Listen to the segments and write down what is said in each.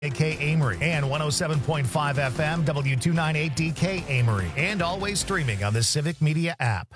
DK Amory and 107.5 FM W298DK Amory, and always streaming on the Civic Media app.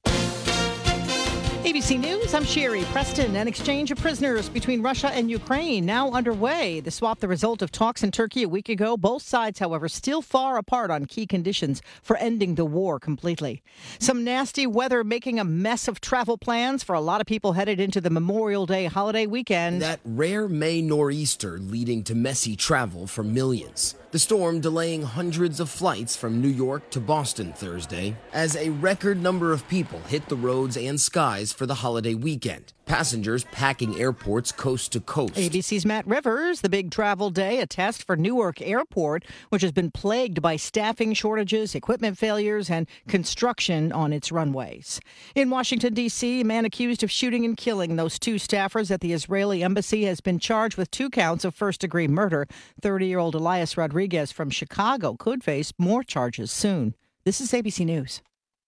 ABC News, I'm Sherry Preston. An exchange of prisoners between Russia and Ukraine now underway. The swap, the result of talks in Turkey a week ago. Both sides, however, still far apart on key conditions for ending the war completely. Some nasty weather making a mess of travel plans for a lot of people headed into the Memorial Day holiday weekend. That rare May nor'easter leading to messy travel for millions. The storm delaying hundreds of flights from New York to Boston Thursday as a record number of people hit the roads and skies for the holiday weekend. Passengers packing airports coast to coast. ABC's Matt Rivers, the big travel day, a test for Newark Airport, which has been plagued by staffing shortages, equipment failures, and construction on its runways. In Washington, D.C., a man accused of shooting and killing those two staffers at the Israeli embassy has been charged with 2 counts of first-degree murder. 30-year-old Elias Rodriguez from Chicago could face more charges soon. This is ABC News.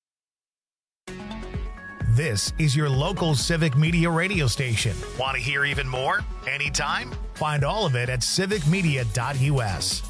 This is your local Civic Media radio station. Want to hear even more? Anytime? Find all of it at civicmedia.us.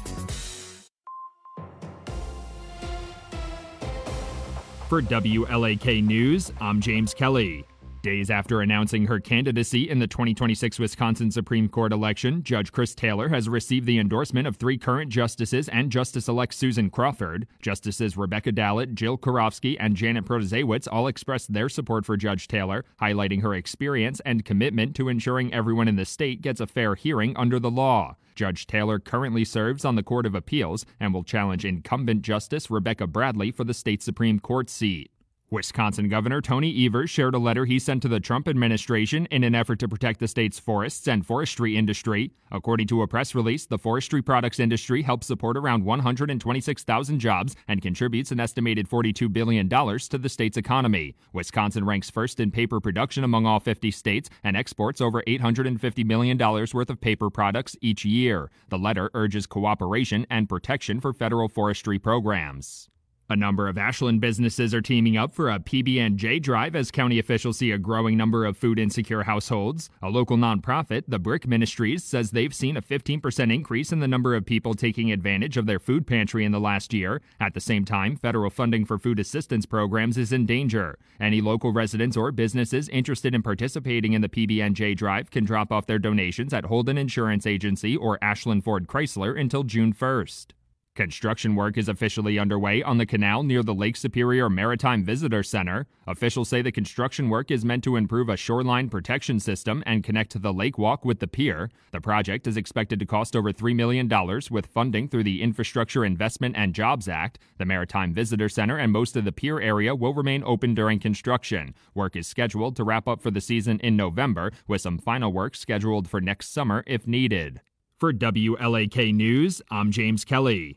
For WLAK News, I'm James Kelly. Days after announcing her candidacy in the 2026 Wisconsin Supreme Court election, Judge Chris Taylor has received the endorsement of 3 current justices and Justice-elect Susan Crawford. Justices Rebecca Dallett, Jill Karofsky, and Janet Protasiewicz all expressed their support for Judge Taylor, highlighting her experience and commitment to ensuring everyone in the state gets a fair hearing under the law. Judge Taylor currently serves on the Court of Appeals and will challenge incumbent Justice Rebecca Bradley for the state Supreme Court seat. Wisconsin Governor Tony Evers shared a letter he sent to the Trump administration in an effort to protect the state's forests and forestry industry. According to a press release, the forestry products industry helps support around 126,000 jobs and contributes an estimated $42 billion to the state's economy. Wisconsin ranks first in paper production among all 50 states and exports over $850 million worth of paper products each year. The letter urges cooperation and protection for federal forestry programs. A number of Ashland businesses are teaming up for a PB&J drive as county officials see a growing number of food-insecure households. A local nonprofit, the Brick Ministries, says they've seen a 15% increase in the number of people taking advantage of their food pantry in the last year. At the same time, federal funding for food assistance programs is in danger. Any local residents or businesses interested in participating in the PB&J drive can drop off their donations at Holden Insurance Agency or Ashland Ford Chrysler until June 1st. Construction work is officially underway on the canal near the Lake Superior Maritime Visitor Center. Officials say the construction work is meant to improve a shoreline protection system and connect the lake walk with the pier. The project is expected to cost over $3 million with funding through the Infrastructure Investment and Jobs Act. The Maritime Visitor Center and most of the pier area will remain open during construction. Work is scheduled to wrap up for the season in November, with some final work scheduled for next summer if needed. For WLAK News, I'm James Kelly.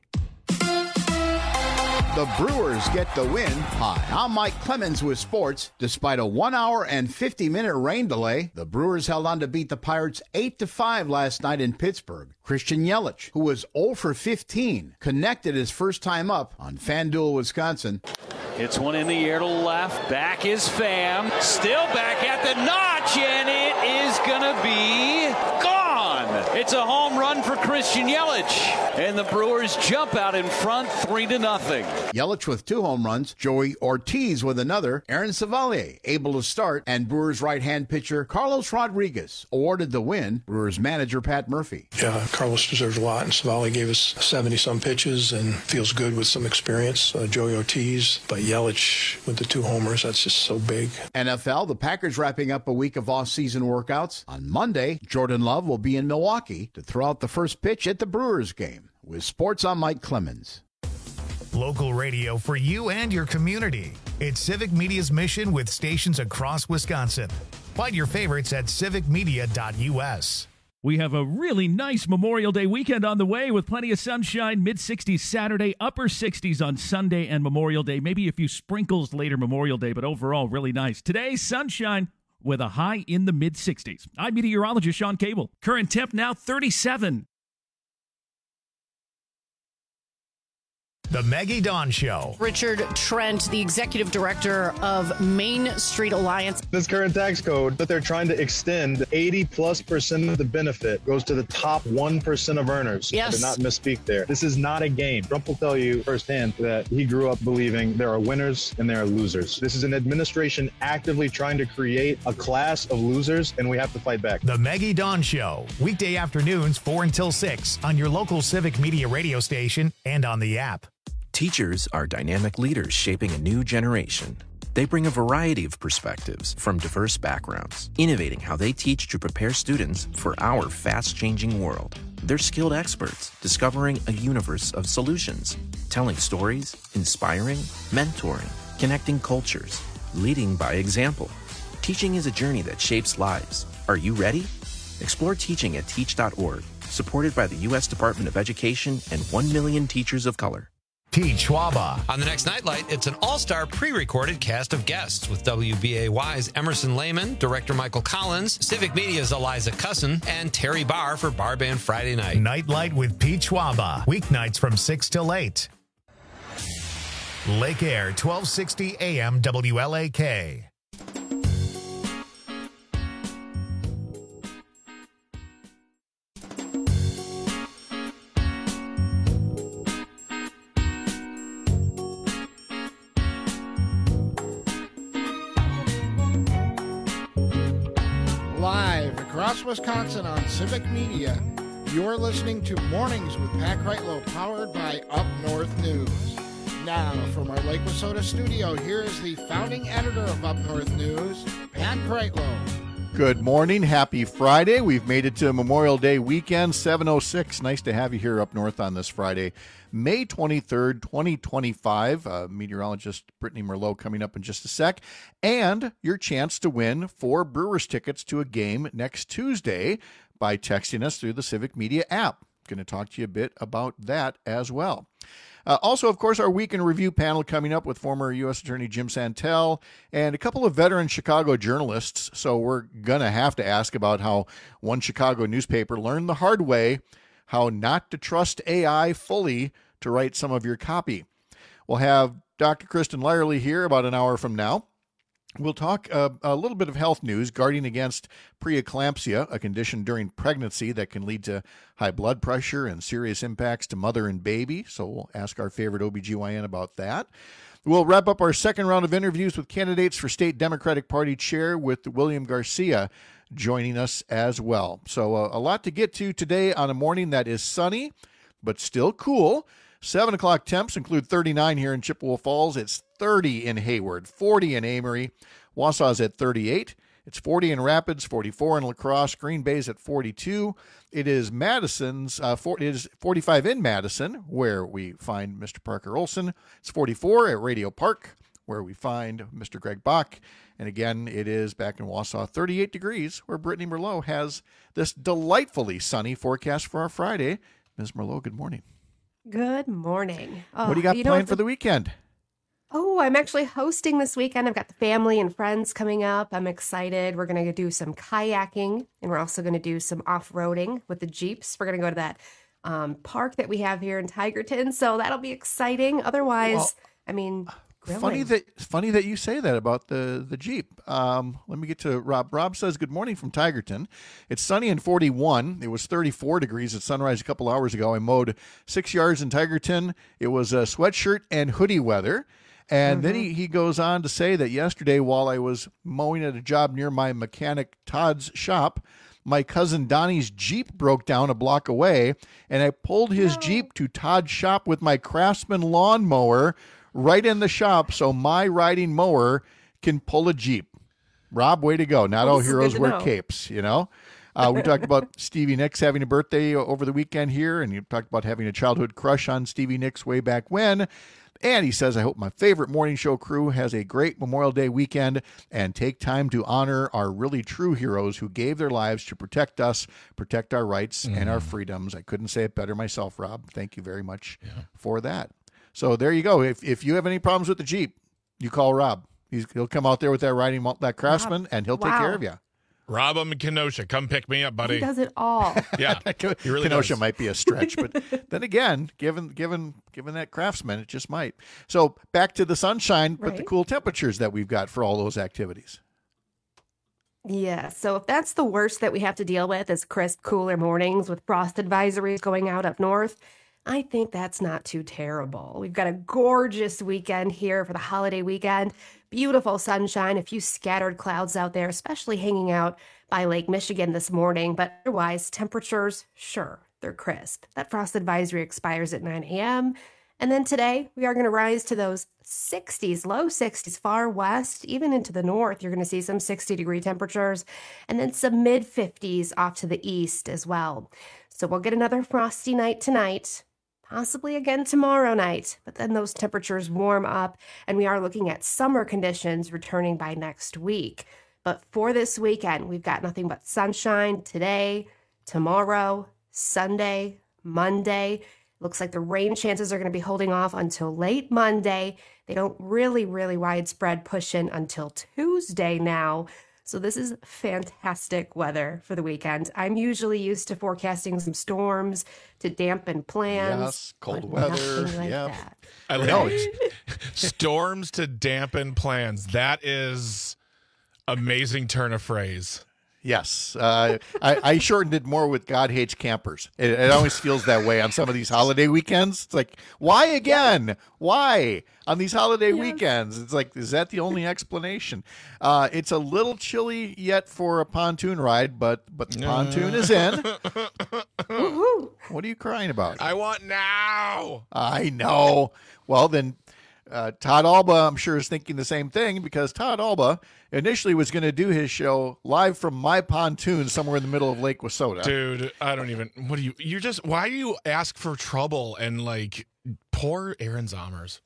The Brewers get the win. Hi, I'm Mike Clemens with sports. Despite a 1 hour and 50-minute rain delay, the Brewers held on to beat the Pirates 8-5 last night in Pittsburgh. Christian Yelich, who was 0 for 15, connected his first time up on FanDuel Wisconsin. Hits one in the air to left. Back is Pham. Still back at the notch, and it is going to be gone. It's a home run for Christian Yelich, and the Brewers jump out in front 3-0. Yelich with 2 home runs, Joey Ortiz with another, Aaron Savalier able to start, and Brewers right-hand pitcher Carlos Rodriguez awarded the win. Brewers manager Pat Murphy. Yeah, Carlos deserves a lot, and Savalier gave us 70-some pitches and feels good with some experience. Joey Ortiz, but Yelich with the 2 homers, that's just so big. NFL, the Packers wrapping up a week of off-season workouts. On Monday, Jordan Love will be in Milwaukee to throw out the first pitch at the Brewers game. With sports, I'm Mike Clemens. Local radio for you and your community. It's Civic Media's mission with stations across Wisconsin. Find your favorites at civicmedia.us. We have a really nice Memorial Day weekend on the way with plenty of sunshine, mid-60s Saturday, upper 60s on Sunday and Memorial Day. Maybe a few sprinkles later Memorial Day, but overall really nice. Today, sunshine with a high in the mid-60s. I'm meteorologist Sean Cable. Current temp now 37. The Maggie Dawn Show. Richard Trent, the executive director of Main Street Alliance. This current tax code that they're trying to extend, 80+% of the benefit goes to the top 1% of earners. Yes. To not misspeak there. This is not a game. Trump will tell you firsthand that he grew up believing there are winners and there are losers. This is an administration actively trying to create a class of losers, and we have to fight back. The Maggie Dawn Show. Weekday afternoons 4 until 6 on your local Civic Media radio station and on the app. Teachers are dynamic leaders shaping a new generation. They bring a variety of perspectives from diverse backgrounds, innovating how they teach to prepare students for our fast-changing world. They're skilled experts, discovering a universe of solutions, telling stories, inspiring, mentoring, connecting cultures, leading by example. Teaching is a journey that shapes lives. Are you ready? Explore teaching at teach.org, supported by the U.S. Department of Education and 1 million teachers of color. Teach Schwaba. On the next Nightlight, it's an all-star pre-recorded cast of guests with WBAY's Emerson Lehman, director Michael Collins, Civic Media's Eliza Cussin, and Terry Barr for Bar Band Friday Night. Nightlight with Pete Schwaba. Weeknights from 6 till 8. Lake Air, 1260 AM WLAK. Live across Wisconsin on Civic Media, you're listening to Mornings with Pat Kreitlow, powered by Up North News. Now, from our Lake Wissota studio, here is the founding editor of Up North News, Pat Kreitlow. Good morning. Happy Friday. We've made it to Memorial Day weekend, 7:06. Nice to have you here up north on this Friday, May 23rd, 2025. Meteorologist Brittany Merlot coming up in just a sec. And your chance to win 4 Brewers tickets to a game next Tuesday by texting us through the Civic Media app. Going to talk to you a bit about that as well. Also, of course, our Week in Review panel coming up with former U.S. Attorney Jim Santel and a couple of veteran Chicago journalists. So we're going to have to ask about how one Chicago newspaper learned the hard way how not to trust AI fully to write some of your copy. We'll have Dr. Kristen Lyerly here about an hour from now. We'll talk a little bit of health news, guarding against preeclampsia, a condition during pregnancy that can lead to high blood pressure and serious impacts to mother and baby. So we'll ask our favorite OBGYN about that. We'll wrap up our second round of interviews with candidates for state Democratic Party chair with William Garcia joining us as well. So a lot to get to today on a morning that is sunny, but still cool. 7 o'clock temps include 39 here in Chippewa Falls. It's 30 in Hayward, 40 in Amory. Wausau's at 38. It's 40 in Rapids, 44 in La Crosse. Green Bay's at 42. It is Madison's. It is 45 in Madison, where we find Mr. Parker Olson. It's 44 at Radio Park, where we find Mr. Greg Bach. And again, it is back in Wausau, 38 degrees, where Brittany Merlot has this delightfully sunny forecast for our Friday. Ms. Merlot, good morning. Good morning. What do you got planned for the weekend? Oh, I'm actually hosting this weekend. I've got the family and friends coming up. I'm excited. We're going to do some kayaking, and we're also going to do some off-roading with the Jeeps. We're going to go to that park that we have here in Tigerton, so that'll be exciting. Otherwise, grilling. Funny that you say that about the Jeep. Let me get to Rob. Rob says, good morning from Tigerton. It's sunny and 41. It was 34 degrees at sunrise a couple hours ago. I mowed 6 yards in Tigerton. It was a sweatshirt and hoodie weather. And then he goes on to say that yesterday, while I was mowing at a job near my mechanic Todd's shop, my cousin Donnie's Jeep broke down a block away, and I pulled his Jeep to Todd's shop with my Craftsman lawnmower right in the shop so my riding mower can pull a Jeep. Rob, way to go. Not all heroes wear capes, you know? We talked about Stevie Nicks having a birthday over the weekend here, and you talked about having a childhood crush on Stevie Nicks way back when. And he says, I hope my favorite morning show crew has a great Memorial Day weekend and take time to honor our really true heroes who gave their lives to protect us, protect our rights and our freedoms. I couldn't say it better myself, Rob. Thank you very much for that. So there you go. If you have any problems with the Jeep, you call Rob. He'll come out there with that riding that Craftsman, and he'll take care of you. Rob and Kenosha, come pick me up, buddy. He does it all. Yeah, he really Kenosha does. might be a stretch, but then again, given that Craftsman, it just might. So back to the sunshine, but the cool temperatures that we've got for all those activities. Yeah, so if that's the worst that we have to deal with is crisp, cooler mornings with frost advisories going out up north, I think that's not too terrible. We've got a gorgeous weekend here for the holiday weekend. Beautiful sunshine, a few scattered clouds out there, especially hanging out by Lake Michigan this morning. But otherwise, temperatures, sure, they're crisp. That frost advisory expires at 9 a.m. And then today, we are going to rise to those 60s, low 60s, far west, even into the north. You're going to see some 60-degree temperatures, and then some mid-50s off to the east as well. So we'll get another frosty night tonight, possibly again tomorrow night, but then those temperatures warm up, and we are looking at summer conditions returning by next week. But for this weekend, we've got nothing but sunshine today, tomorrow, Sunday, Monday. Looks like the rain chances are going to be holding off until late Monday. They don't really widespread push in until Tuesday now. So this is fantastic weather for the weekend. I'm usually used to forecasting some storms to dampen plans. Yes, cold weather. Like yep. that. I love it. Storms to dampen plans. That is amazing turn of phrase. Yes. I shortened it more with God hates campers. It always feels that way on some of these holiday weekends. It's like, why again? Why on these holiday weekends? It's like, is that the only explanation? It's a little chilly yet for a pontoon ride, but the pontoon is in. What are you crying about? I want now. I know. Well, then Todd Alba, I'm sure, is thinking the same thing, because Todd Alba initially was going to do his show live from my pontoon somewhere in the middle of Lake Wissota. Dude, I don't even, why do you ask for trouble and like poor Aaron Zommers?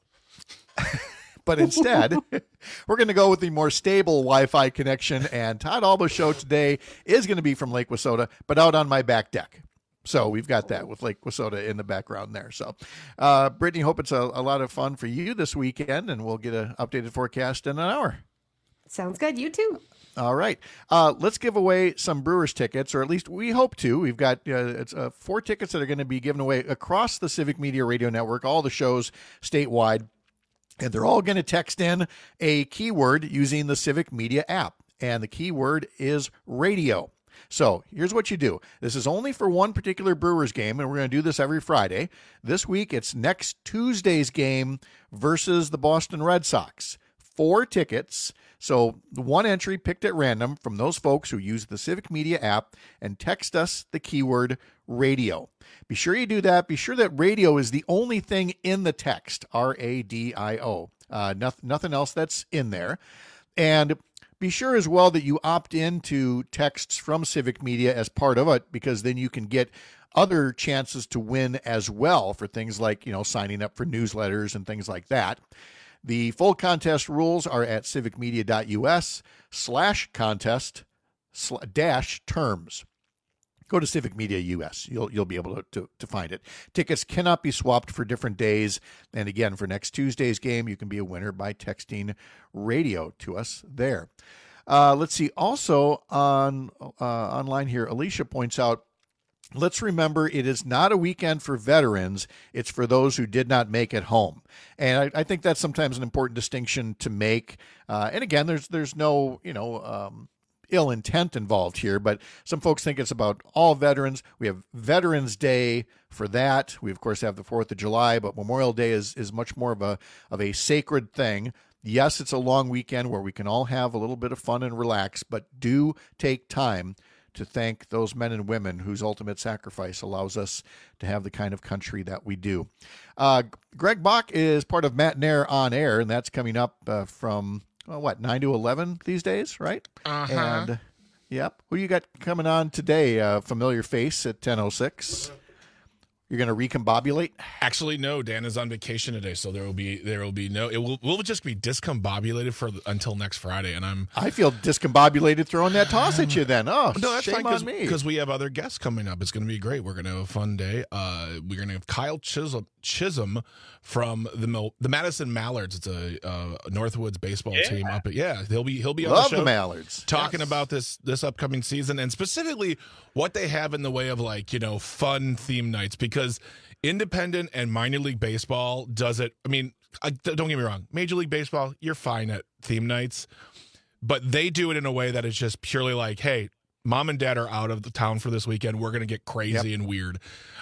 But instead, we're going to go with the more stable Wi-Fi connection, and Todd Alba's show today is going to be from Lake Wissota, but out on my back deck. So we've got that with Lake Wissota in the background there. So, Brittany, hope it's a lot of fun for you this weekend, and we'll get an updated forecast in an hour. Sounds good. You too. All right. Let's give away some Brewers tickets, or at least we hope to. We've got 4 tickets that are going to be given away across the Civic Media Radio Network, all the shows statewide, and they're all going to text in a keyword using the Civic Media app, and the keyword is radio. So here's what you do. This is only for one particular Brewers game, and we're going to do this every Friday. This week, it's next Tuesday's game versus the Boston Red Sox. 4 tickets. So one entry picked at random from those folks who use the Civic Media app and text us the keyword radio. Be sure you do that. Be sure that radio is the only thing in the text, R-A-D-I-O. Nothing else that's in there. And be sure as well that you opt into texts from Civic Media as part of it, because then you can get other chances to win as well for things like, signing up for newsletters and things like that. The full contest rules are at civicmedia.us/contest-terms. Go to Civic Media US. You'll be able to find it. Tickets cannot be swapped for different days. And again, for next Tuesday's game, you can be a winner by texting radio to us there. Let's see. Also online here, Alicia points out, let's remember it is not a weekend for veterans. It's for those who did not make it home. And I think that's sometimes an important distinction to make. And again, there's no, ill intent involved here, but some folks think it's about all veterans. We have Veterans Day for that. We of course have the 4th of July, but Memorial Day is much more of a sacred thing. Yes, it's a long weekend where we can all have a little bit of fun and relax, but do take time to thank those men and women whose ultimate sacrifice allows us to have the kind of country that we do. Greg Bach is part of Matt Nair on Air, and that's coming up from 9 to 11 these days, right? Uh-huh. And, yep. Who you got coming on today? Familiar face at 10:06. You're going to recombobulate? Actually, no. Dan is on vacation today, so there will be no. We'll just be discombobulated until next Friday, and I feel discombobulated throwing that toss at you. Then, no, that's shame fine on me, because we have other guests coming up. It's going to be great. We're going to have a fun day. We're going to have Kyle Chisholm from the Madison Mallards. It's a Northwoods baseball team up at he'll be on the show. The Mallards talking about this upcoming season and specifically what they have in the way of fun theme nights, because independent and minor league baseball does it. I mean, don't get me wrong, Major League Baseball, you're fine at theme nights, but they do it in a way that is just purely like, hey, mom and dad are out of the town for this weekend. We're going to get crazy and weird.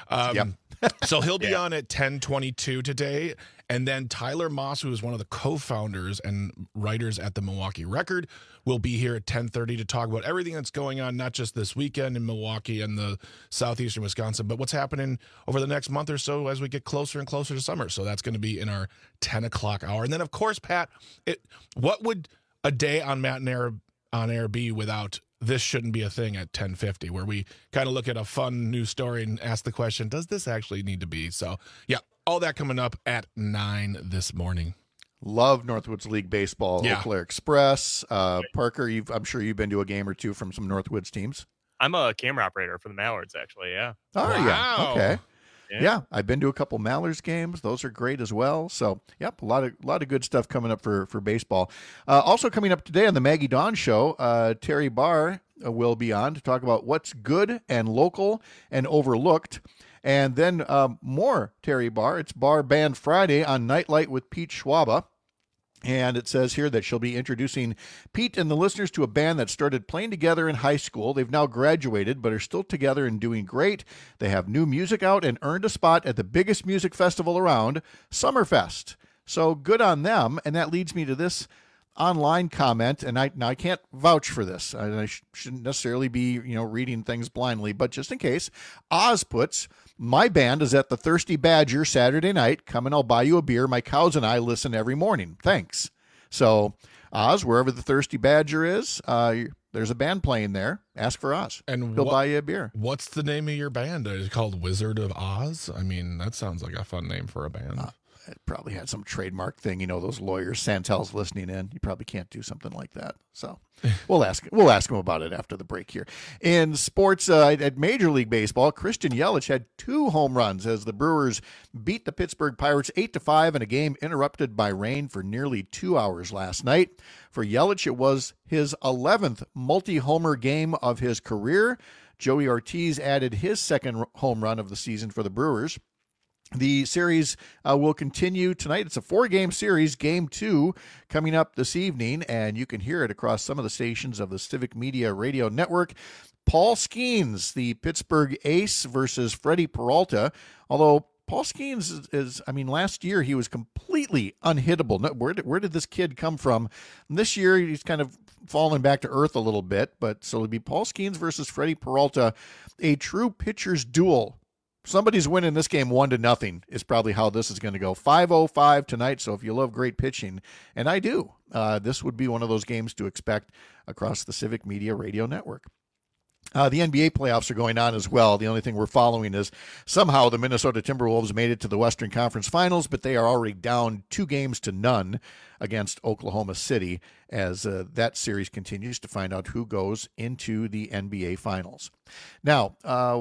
So he'll be on at 10:22 today. And then Tyler Moss, who is one of the co-founders and writers at the Milwaukee Record, will be here at 10:30 to talk about everything that's going on, not just this weekend in Milwaukee and the southeastern Wisconsin, but what's happening over the next month or so as we get closer and closer to summer. So that's going to be in our 10 o'clock hour. And then, of course, Pat, what would a day on Matt and on air be without This Shouldn't Be a Thing at 10:50, where we kind of look at a fun news story and ask the question, does this actually need to be? So, yeah, all that coming up at 9 this morning. Love Northwoods League Baseball, Eau Claire Express. Parker, I'm sure you've been to a game or two from some Northwoods teams. I'm a camera operator for the Mallards, actually, yeah. Oh, wow. Okay. Yeah, I've been to a couple Mallards games. Those are great as well. So, yep, a lot of good stuff coming up for baseball. Also coming up today on the Maggie Dawn Show, Terry Barr will be on to talk about what's good and local and overlooked. And then more Terry Barr. It's Barr Band Friday on Nightlight with Pete Schwaba. And it says here that she'll be introducing Pete and the listeners to a band that started playing together in high school. They've now graduated, but are still together and doing great. They have new music out and earned a spot at the biggest music festival around, Summerfest. So good on them. And that leads me to this online comment, and I can't vouch for this. I shouldn't necessarily be reading things blindly, but just in case, Oz puts, my band is at the Thirsty Badger Saturday night. Come and I'll buy you a beer. My cows and I listen every morning. Thanks. So Oz, wherever the Thirsty Badger is, there's a band playing there. Ask for Oz, and he'll buy you a beer. What's the name of your band? Is it called Wizard of Oz? I mean, that sounds like a fun name for a band. It probably had some trademark thing. Those lawyers, Santel's listening in. You probably can't do something like that. So we'll ask him about it after the break here. In sports, at Major League Baseball, Christian Yelich had 2 home runs as the Brewers beat the Pittsburgh Pirates 8-5 in a game interrupted by rain for nearly 2 hours last night. For Yelich, it was his 11th multi-homer game of his career. Joey Ortiz added his 2nd home run of the season for the Brewers. The series will continue tonight. It's a 4-game series. Game 2 coming up this evening, and you can hear it across some of the stations of the Civic Media Radio Network. Paul Skeens, the Pittsburgh ace, versus Freddie Peralta. Although Paul Skeens is last year he was completely unhittable. Where did this kid come from? And this year he's kind of fallen back to earth a little bit. But so it'll be Paul Skeens versus Freddie Peralta, a true pitcher's duel. Somebody's winning this game 1-0 is probably how this is going to go. 5:05 tonight, so if you love great pitching, and I do, this would be one of those games to expect across the Civic Media Radio Network. The NBA playoffs are going on as well. The only thing we're following is somehow the Minnesota Timberwolves made it to the Western Conference Finals, but they are already down 2-0 against Oklahoma City as that series continues to find out who goes into the NBA Finals. Now,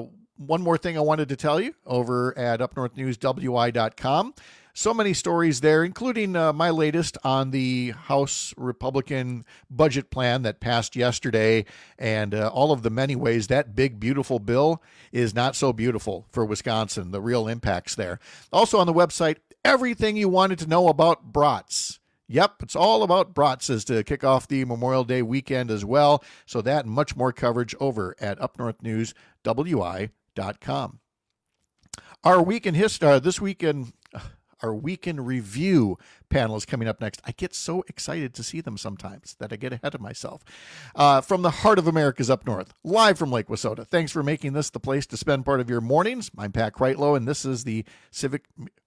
one more thing I wanted to tell you over at UpNorthNewsWI.com. So many stories there, including my latest on the House Republican budget plan that passed yesterday and all of the many ways that big, beautiful bill is not so beautiful for Wisconsin, the real impacts there. Also on the website, everything you wanted to know about brats. Yep, it's all about brats as to kick off the Memorial Day weekend as well. So that and much more coverage over at UpNorthNewsWI.com. Our week in history this weekend. Our weekend review panel is coming up next. I get so excited to see them sometimes that I get ahead of myself. From the heart of America's up north, live from Lake Wissota. Thanks for making this the place to spend part of your mornings. I'm Pat Kreitlow, and this is the Civic.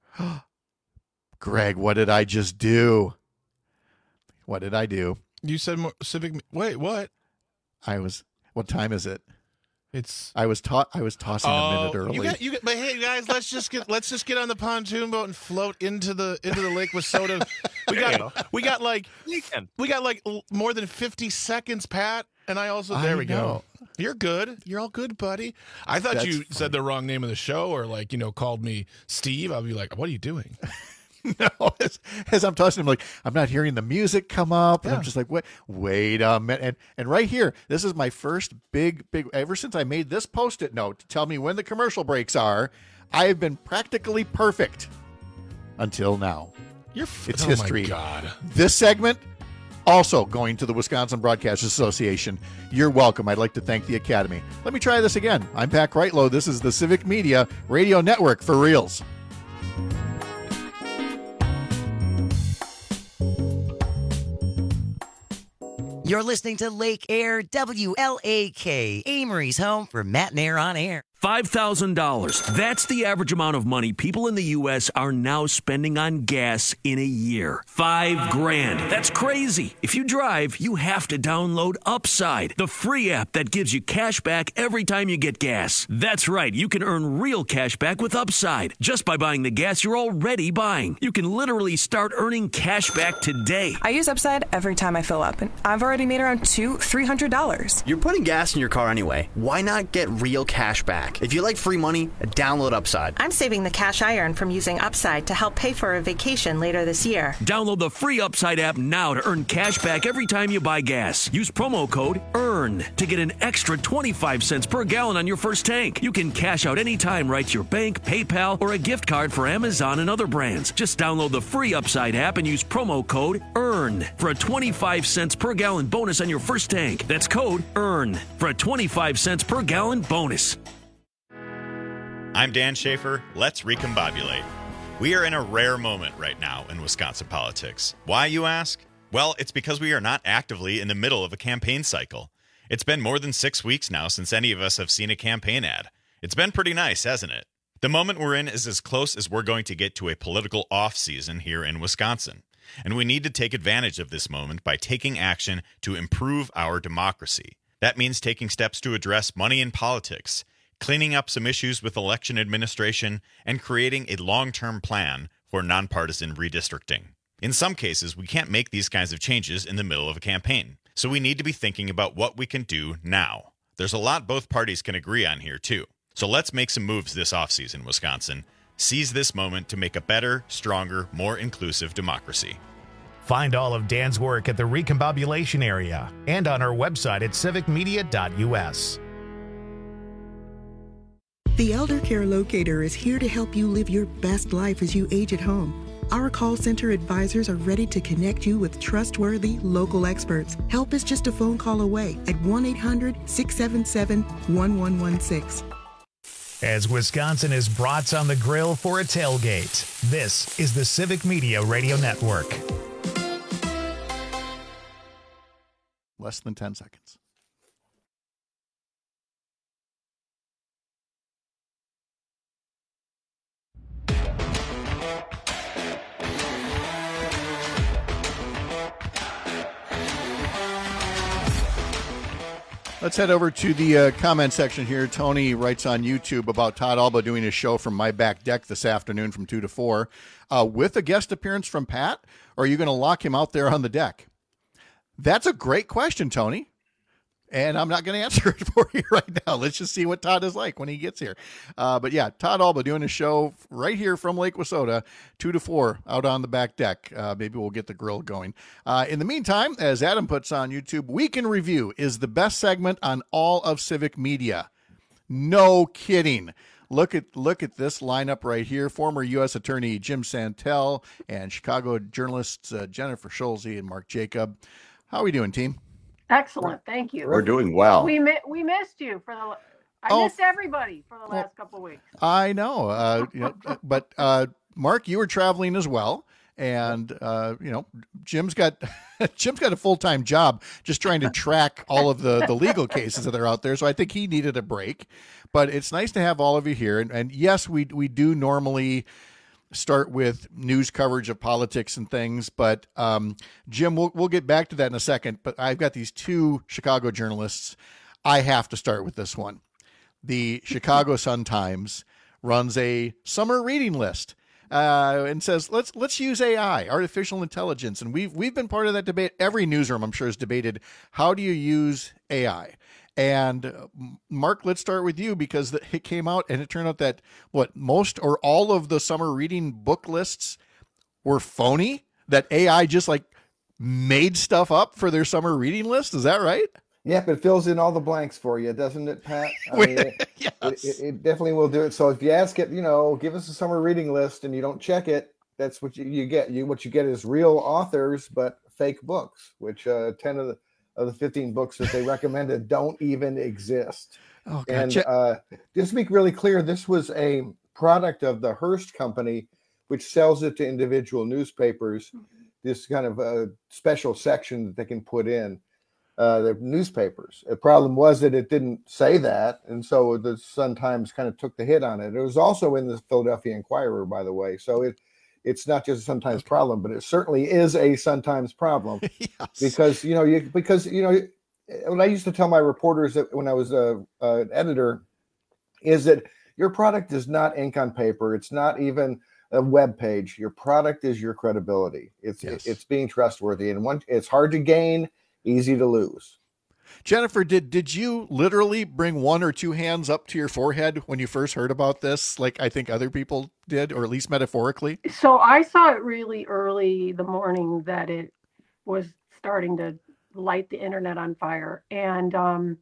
Greg, what did I just do? What did I do? You said Civic. Wait, what? What time is it? I was tossing a minute early. But hey, guys, let's just get on the pontoon boat and float into the Lake Wissota. We got like more than 50 seconds, Pat. And I also there we go. You're good. You're all good, buddy. I thought That's you funny. said the wrong name of the show or called me Steve. I'll be like, what are you doing? No, as I'm tossing him, like, I'm not hearing the music come up. And I'm just like, wait a minute. And right here, this is my first big, ever since I made this Post-it note to tell me when the commercial breaks are, I have been practically perfect until now. It's history. My God. This segment, also going to the Wisconsin Broadcasters Association. You're welcome. I'd like to thank the Academy. Let me try this again. I'm Pat Kreitlow. This is the Civic Media Radio Network for reals. You're listening to Lake Air WLAK, Amory's home for Matt and Air on Air. $5,000. That's the average amount of money people in the U.S. are now spending on gas in a year. $5,000. That's crazy. If you drive, you have to download Upside, the free app that gives you cash back every time you get gas. That's right. You can earn real cash back with Upside just by buying the gas you're already buying. You can literally start earning cash back today. I use Upside every time I fill up, and I've already made around $300. You're putting gas in your car anyway. Why not get real cash back? If you like free money, download Upside. I'm saving the cash I earn from using Upside to help pay for a vacation later this year. Download the free Upside app now to earn cash back every time you buy gas. Use promo code EARN to get an extra 25 cents per gallon on your first tank. You can cash out anytime right to your bank, PayPal, or a gift card for Amazon and other brands. Just download the free Upside app and use promo code EARN for a 25 cents per gallon bonus on your first tank. That's code EARN for a 25 cents per gallon bonus. I'm Dan Schaefer. Let's recombobulate. We are in a rare moment right now in Wisconsin politics. Why, you ask? Well, it's because we are not actively in the middle of a campaign cycle. It's been more than 6 weeks now since any of us have seen a campaign ad. It's been pretty nice, hasn't it? The moment we're in is as close as we're going to get to a political off-season here in Wisconsin. And we need to take advantage of this moment by taking action to improve our democracy. That means taking steps to address money in politics, cleaning up some issues with election administration, and creating a long-term plan for nonpartisan redistricting. In some cases, we can't make these kinds of changes in the middle of a campaign, so we need to be thinking about what we can do now. There's a lot both parties can agree on here, too. So let's make some moves this offseason, Wisconsin. Seize this moment to make a better, stronger, more inclusive democracy. Find all of Dan's work at the Recombobulation area and on our website at civicmedia.us. The Elder Care Locator is here to help you live your best life as you age at home. Our call center advisors are ready to connect you with trustworthy local experts. Help is just a phone call away at 1-800-677-1116. As Wisconsin is brats on the grill for a tailgate, this is the Civic Media Radio Network. Less than 10 seconds. Let's head over to the comment section here. Tony writes on YouTube about Todd Alba doing a show from my back deck this afternoon from 2 to 4 with a guest appearance from Pat, or are you going to lock him out there on the deck? That's a great question, Tony, and I'm not going to answer it for you right now. Let's just see what Todd is like when he gets here. But yeah, Todd Alba doing a show right here from Lake Wissota, 2 to 4 out on the back deck. Maybe we'll get the grill going. In the meantime, as Adam puts on YouTube, Week in Review is the best segment on all of Civic Media. No kidding. Look at this lineup right here. Former U.S. Attorney Jim Santel and Chicago journalists Jennifer Schulze and Mark Jacob. How are we doing, team? Excellent. Thank you. We're doing well. We missed you for the. I missed everybody for the last couple of weeks. I know. But Mark, you were traveling as well, and Jim's got a full-time job just trying to track all of the legal cases that are out there. So I think he needed a break. But it's nice to have all of you here. And yes, we do normally start with news coverage of politics and things, but Jim, we'll get back to that in a second. But I've got these two Chicago journalists. I have to start with this one. The Chicago Sun-Times runs a summer reading list and says let's use AI, artificial intelligence, and we've been part of that debate. Every newsroom, I'm sure, has debated how do you use AI. And Mark, let's start with you, because it came out and it turned out that most or all of the summer reading book lists were phony, that AI just like made stuff up for their summer reading list. Is that right? Yep, it fills in all the blanks for you, doesn't it, Pat? Yes. It definitely will do it. So if you ask it, give us a summer reading list, and you don't check it, that's what you get. What you get is real authors, but fake books, which 10 of the 15 books that they recommended don't even exist. Oh, and just to be really clear, this was a product of the Hearst Company, which sells it to individual newspapers. This kind of a special section that they can put in the newspapers. The problem was that it didn't say that, and so the Sun-Times kind of took the hit on it. It was also in the Philadelphia Inquirer, by the way, so it's not just a Sun-Times problem, but it certainly is a Sun-Times problem. Yes. Because what I used to tell my reporters that when I was an editor is that your product is not ink on paper. It's not even a web page. Your product is your credibility. It's being trustworthy, and it's hard to gain, easy to lose. Jennifer, did you literally bring one or two hands up to your forehead when you first heard about this, like I think other people did, or at least metaphorically? So I saw it really early the morning that it was starting to light the internet on fire, and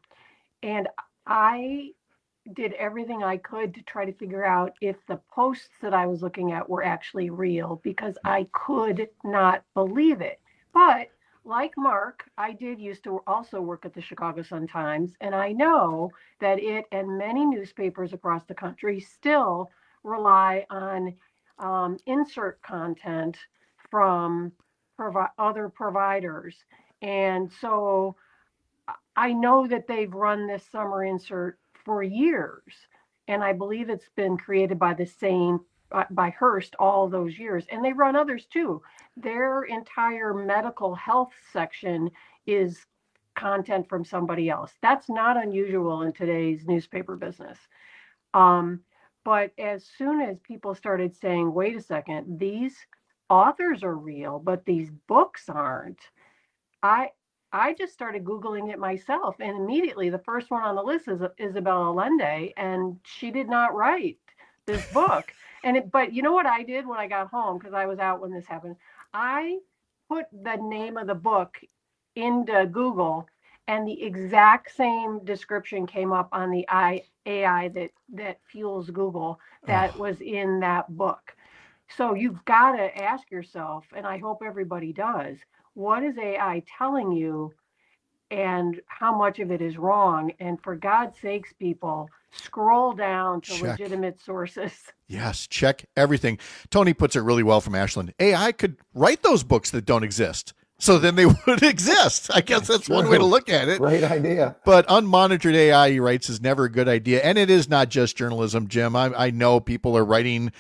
I did everything I could to try to figure out if the posts that I was looking at were actually real, because I could not believe it. But like Mark, I did used to also work at the Chicago Sun-Times, and I know that it and many newspapers across the country still rely on insert content from other providers. And so I know that they've run this summer insert for years, and I believe it's been created by the same by Hearst all those years, and they run others too. Their entire medical health section is content from somebody else. That's not unusual in today's newspaper business. But as soon as people started saying, wait a second, these authors are real, but these books aren't, I just started Googling it myself, and immediately the first one on the list is Isabella Allende, and she did not write this book. But you know what I did when I got home, because I was out when this happened? I put the name of the book into Google, and the exact same description came up on the AI that fuels Google that was in that book. So you've got to ask yourself, and I hope everybody does, what is AI telling you and how much of it is wrong? And for God's sakes, people, scroll down to legitimate sources. Yes, check everything. Tony puts it really well from Ashland. AI could write those books that don't exist, so then they would exist. I guess that's one way to look at it. Great idea. But unmonitored AI, he writes, is never a good idea. And it is not just journalism, Jim. I know people are writing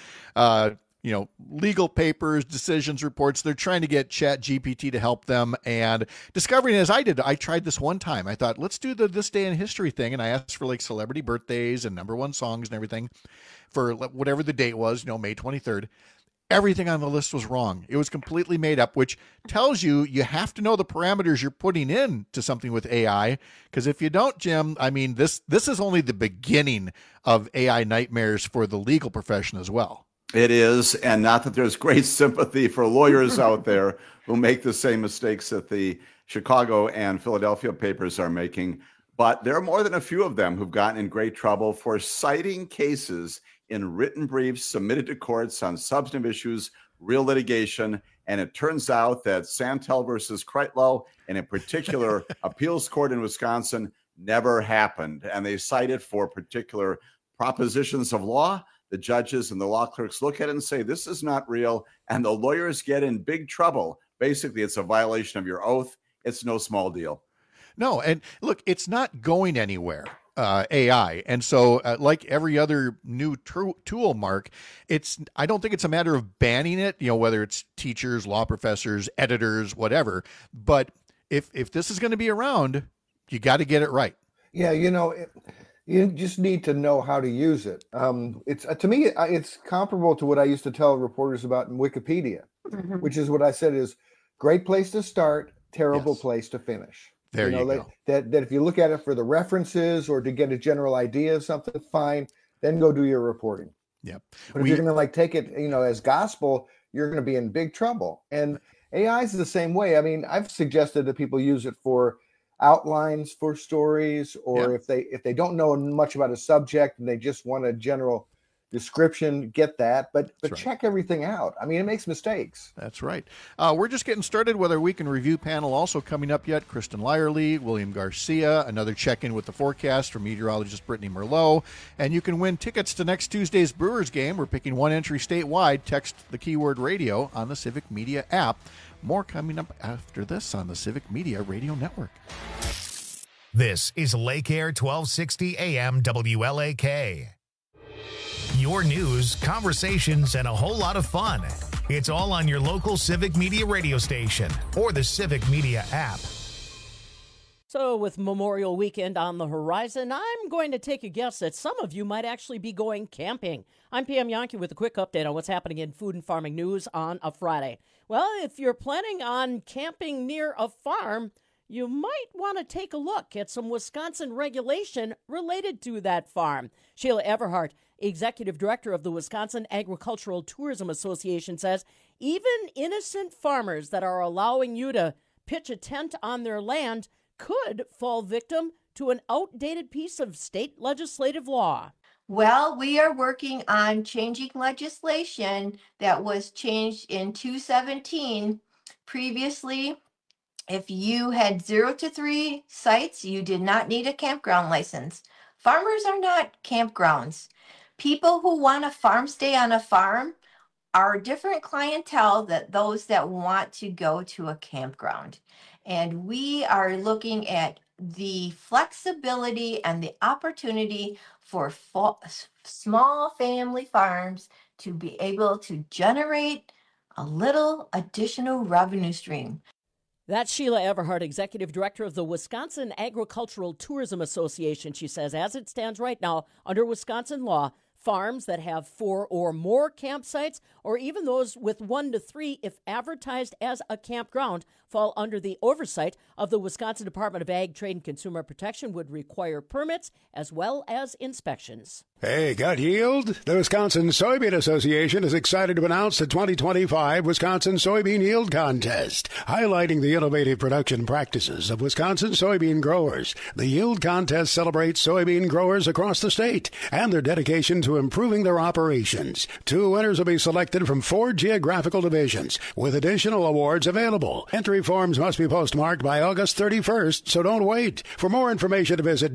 legal papers, decisions reports. They're trying to get ChatGPT to help them, and discovering, as I did, I tried this one time. I thought, let's do the This Day in History thing. And I asked for like celebrity birthdays and number one songs and everything for whatever the date was, May 23rd. Everything on the list was wrong. It was completely made up, which tells you have to know the parameters you're putting in to something with AI. Because if you don't, Jim, I mean, this is only the beginning of AI nightmares for the legal profession as well. It is, and not that there's great sympathy for lawyers out there who make the same mistakes that the Chicago and Philadelphia papers are making, but there are more than a few of them who've gotten in great trouble for citing cases in written briefs submitted to courts on substantive issues, real litigation, and it turns out that Santel versus Kreitlow, and in particular appeals court in Wisconsin, never happened, and they cite it for particular propositions of law. The judges and the law clerks look at it and say, this is not real. And the lawyers get in big trouble. Basically, it's a violation of your oath. It's no small deal. No. And look, it's not going anywhere, AI. And so like every other new tool, Mark, I don't think it's a matter of banning it, whether it's teachers, law professors, editors, whatever. But if this is going to be around, you got to get it right. Yeah. You just need to know how to use it. It's to me, it's comparable to what I used to tell reporters about in Wikipedia, which is what I said is great place to start, terrible place to finish. There you go. That if you look at it for the references or to get a general idea of something, fine, then go do your reporting. Yep. But if you're going to take it, as gospel, you're going to be in big trouble. And AI is the same way. I mean, I've suggested that people use it for outlines for stories, or if they don't know much about a subject and they just want a general description, get that, but check everything out. I mean, it makes mistakes. That's right. We're just getting started with our weekend review panel. Also coming up yet, Kristen Lyerly, William Garcia, another check-in with the forecast from meteorologist Brittany Merlot, and you can win tickets to next Tuesday's Brewers game. We're picking one entry statewide. Text the keyword radio on the Civic Media app. More coming up after this on the Civic Media Radio Network. This is Lake Air 1260 AM WLAK. Your news, conversations, and a whole lot of fun. It's all on your local Civic Media radio station or the Civic Media app. So with Memorial Weekend on the horizon, I'm going to take a guess that some of you might actually be going camping. I'm Pam Yankee with a quick update on what's happening in food and farming news on a Friday. Well, if you're planning on camping near a farm, you might want to take a look at some Wisconsin regulation related to that farm. Sheila Everhart, Executive Director of the Wisconsin Agricultural Tourism Association, says even innocent farmers that are allowing you to pitch a tent on their land could fall victim to an outdated piece of state legislative law. Well, we are working on changing legislation that was changed in 2017. Previously, if you had 0 to 3 sites, you did not need a campground license. Farmers are not campgrounds. People who want a farm stay on a farm are a different clientele than those that want to go to a campground. And we are looking at the flexibility and the opportunity for small family farms to be able to generate a little additional revenue stream. That's Sheila Everhart, Executive Director of the Wisconsin Agricultural Tourism Association. She says, as it stands right now, under Wisconsin law, farms that have 4 or more campsites, or even those with 1 to 3, if advertised as a campground, fall under the oversight of the Wisconsin Department of Ag, Trade, and Consumer Protection, would require permits as well as inspections. Hey, got yield? The Wisconsin Soybean Association is excited to announce the 2025 Wisconsin Soybean Yield Contest, highlighting the innovative production practices of Wisconsin soybean growers. The Yield Contest celebrates soybean growers across the state and their dedication to improving their operations. 2 winners will be selected from 4 geographical divisions, with additional awards available. Entry forms must be postmarked by August 31st, so don't wait. For more information, visit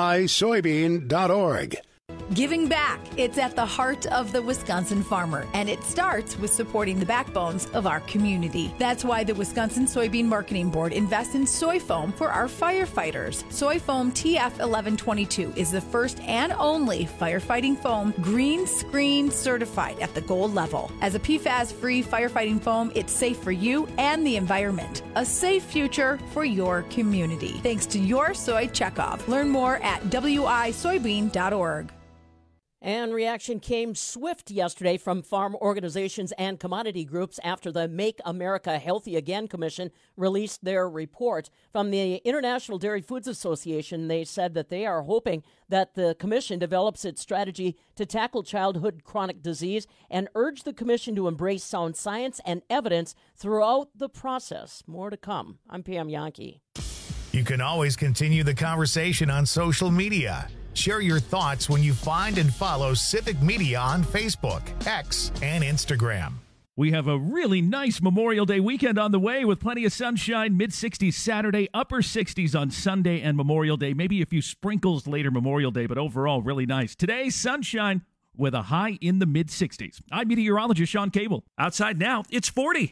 wisoybean.org. Giving back. It's at the heart of the Wisconsin farmer, and it starts with supporting the backbones of our community. That's why the Wisconsin Soybean Marketing Board invests in soy foam for our firefighters. Soy foam TF1122 is the first and only firefighting foam green screen certified at the gold level. As a PFAS-free firefighting foam, it's safe for you and the environment. A safe future for your community. Thanks to your soy checkoff. Learn more at wisoybean.org. And reaction came swift yesterday from farm organizations and commodity groups after the Make America Healthy Again Commission released their report. From the International Dairy Foods Association, they said that they are hoping that the commission develops its strategy to tackle childhood chronic disease and urge the commission to embrace sound science and evidence throughout the process. More to come. I'm Pam Yankee. You can always continue the conversation on social media. Share your thoughts when you find and follow Civic Media on Facebook, X, and Instagram. We have a really nice Memorial Day weekend on the way with plenty of sunshine, mid-60s Saturday, upper 60s on Sunday and Memorial Day. Maybe a few sprinkles later Memorial Day, but overall really nice. Today, sunshine with a high in the mid-60s. I'm meteorologist Sean Cable. Outside now, it's 40.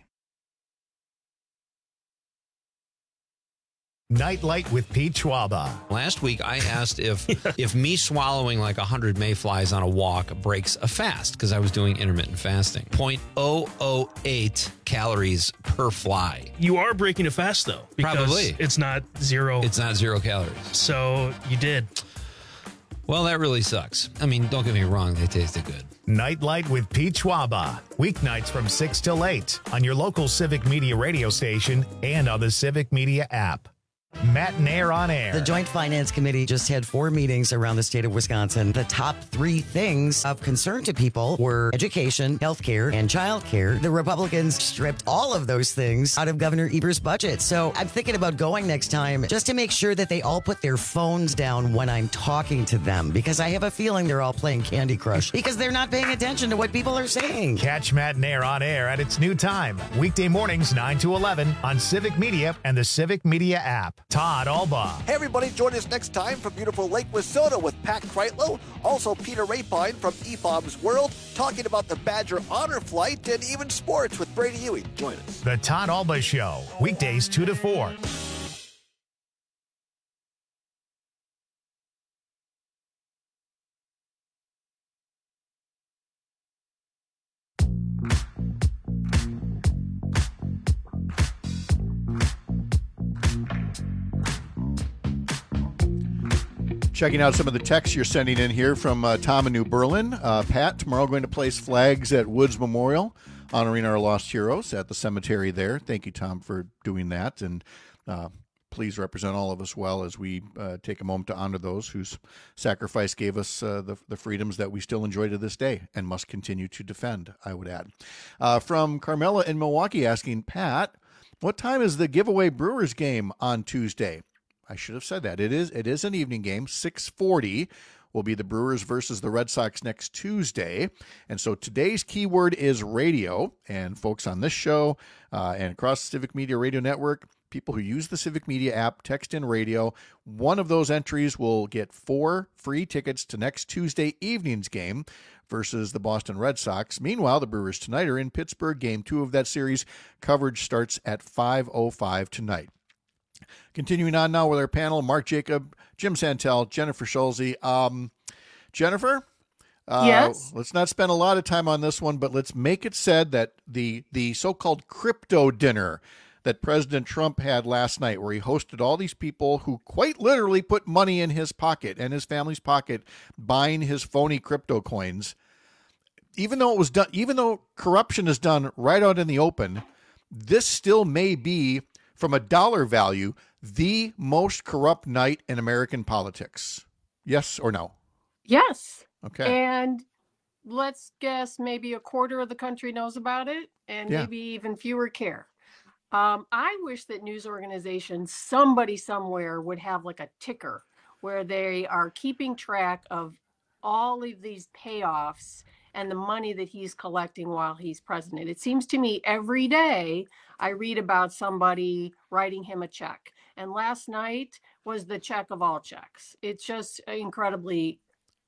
Nightlight with Pete Schwaba. Last week, I asked if me swallowing like 100 mayflies on a walk breaks a fast, because I was doing intermittent fasting. 0.008 calories per fly. You are breaking a fast, though. Because Probably. It's not zero. It's not 0 calories. So you did. Well, that really sucks. I mean, don't get me wrong. They tasted good. Nightlight with Pete Schwaba. Weeknights from 6 till 8 on your local Civic Media radio station and on the Civic Media app. Matt Nair on air. The Joint Finance Committee just had 4 meetings around the state of Wisconsin. The top 3 things of concern to people were education, healthcare, and childcare. The Republicans stripped all of those things out of Governor Evers' budget. So I'm thinking about going next time just to make sure that they all put their phones down when I'm talking to them, because I have a feeling they're all playing Candy Crush because they're not paying attention to what people are saying. Catch Matt Nair on air at its new time, weekday mornings 9 to 11 on Civic Media and the Civic Media app. Todd Alba. Hey everybody, join us next time from beautiful Lake Wissota with Pat Kreitlow, also Peter Rapine from EFOB's World, talking about the Badger Honor Flight and even sports with Brady Ewing. Join us. The Todd Alba Show, weekdays 2 to 4. Checking out some of the texts you're sending in here from Tom in New Berlin. Pat, tomorrow going to place flags at Woods Memorial, honoring our lost heroes at the cemetery there. Thank you, Tom, for doing that. And please represent all of us well as we take a moment to honor those whose sacrifice gave us the freedoms that we still enjoy to this day and must continue to defend, I would add. From Carmela in Milwaukee asking, Pat, what time is the giveaway Brewers game on Tuesday? I should have said that. It is an evening game. 6:40 will be the Brewers versus the Red Sox next Tuesday. And so today's keyword is radio. And folks on this show and across the Civic Media Radio Network, people who use the Civic Media app, text in radio. One of those entries will get 4 free tickets to next Tuesday evening's game versus the Boston Red Sox. Meanwhile, the Brewers tonight are in Pittsburgh. Game 2 of that series. Coverage starts at 5:05 tonight. Continuing on now with our panel, Mark Jacob, Jim Santel, Jennifer Schulze. Jennifer? Yes? Let's not spend a lot of time on this one, but let's make it said that the so-called crypto dinner that President Trump had last night, where he hosted all these people who quite literally put money in his pocket and his family's pocket buying his phony crypto coins, even though corruption is done right out in the open, this still may be, from a dollar value, the most corrupt night in American politics. Yes or no? Yes. Okay. And let's guess maybe a quarter of the country knows about it, and maybe even fewer care. I wish that news organizations, somebody somewhere, would have like a ticker where they are keeping track of all of these payoffs and the money that he's collecting while he's president. It seems to me every day I read about somebody writing him a check. And last night was the check of all checks. It's just incredibly,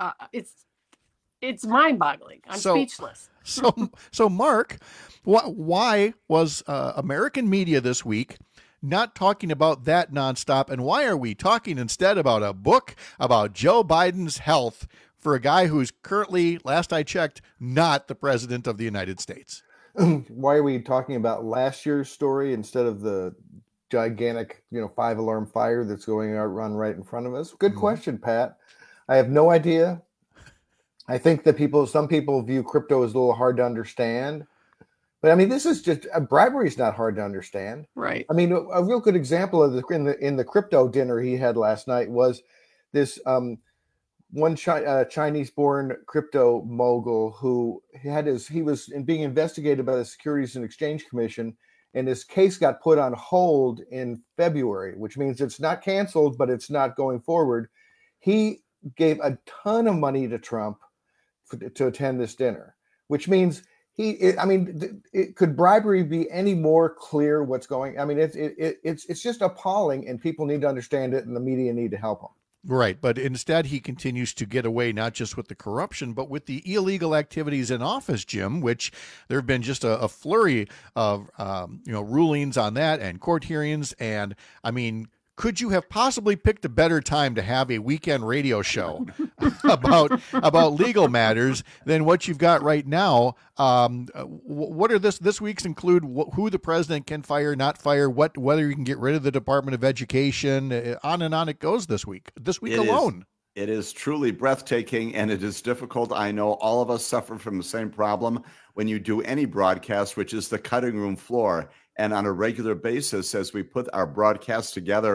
it's mind-boggling. I'm speechless. So Mark, why was American media this week not talking about that nonstop? And why are we talking instead about a book about Joe Biden's health for a guy who's currently, last I checked, not the president of the United States? Why are we talking about last year's story instead of the gigantic, 5-alarm fire that's going on right in front of us? Good question, Pat. I have no idea. I think that some people view crypto as a little hard to understand. But I mean, this is just bribery is not hard to understand. Right. I mean, a real good example of in the crypto dinner he had last night was this one Chinese-born crypto mogul who he was being investigated by the Securities and Exchange Commission, and his case got put on hold in February, which means it's not canceled, but it's not going forward. He gave a ton of money to Trump to attend this dinner, which means could bribery be any more clear what's going? I mean, it's just appalling, and people need to understand it, and the media need to help them. Right, but instead he continues to get away not just with the corruption, but with the illegal activities in office, Jim, which there have been just a flurry of rulings on that and court hearings. And I mean, could you have possibly picked a better time to have a weekend radio show about legal matters than what you've got right now? What are this week's include? Who the president can fire, not fire, whether you can get rid of the Department of Education, on and on it goes this week. This week alone. It is truly breathtaking, and it is difficult. I know all of us suffer from the same problem when you do any broadcast, which is the cutting room floor. And on a regular basis, as we put our broadcast together,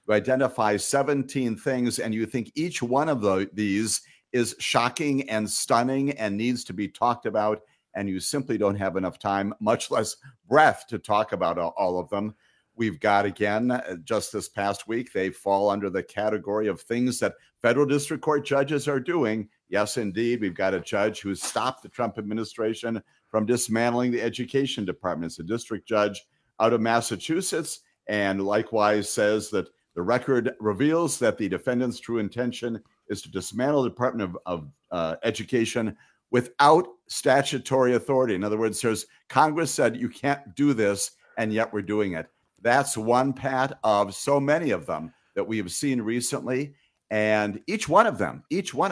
You identify 17 things, and you think each one of these is shocking and stunning and needs to be talked about, and you simply don't have enough time, much less breath, to talk about all of them. We've got, again, just this past week, they fall under the category of things that federal district court judges are doing. Yes, indeed, we've got a judge who stopped the Trump administration from dismantling the education department. It's a district judge out of Massachusetts, and likewise says that the record reveals that the defendant's true intention is to dismantle the Department of Education without statutory authority. In other words, Congress said you can't do this, and yet we're doing it. That's one pat of so many of them that we have seen recently. And each one of them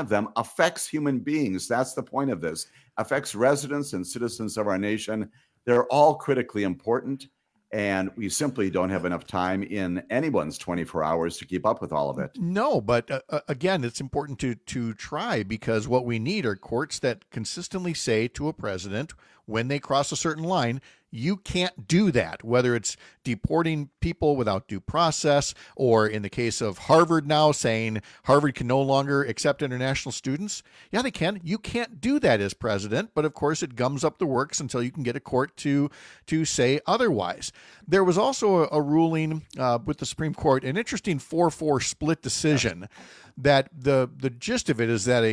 affects human beings. That's the point of this. Affects residents and citizens of our nation. They're all critically important. And we simply don't have enough time in anyone's 24 hours to keep up with all of it. No, but again, it's important to try, because what we need are courts that consistently say to a president when they cross a certain line, you can't do that, whether it's deporting people without due process, or in the case of Harvard now saying Harvard can no longer accept international students. Yeah, they can. You can't do that as president, but of course it gums up the works until you can get a court to say otherwise. There was also a ruling with the Supreme Court, an interesting 4-4 split decision, that the gist of it is that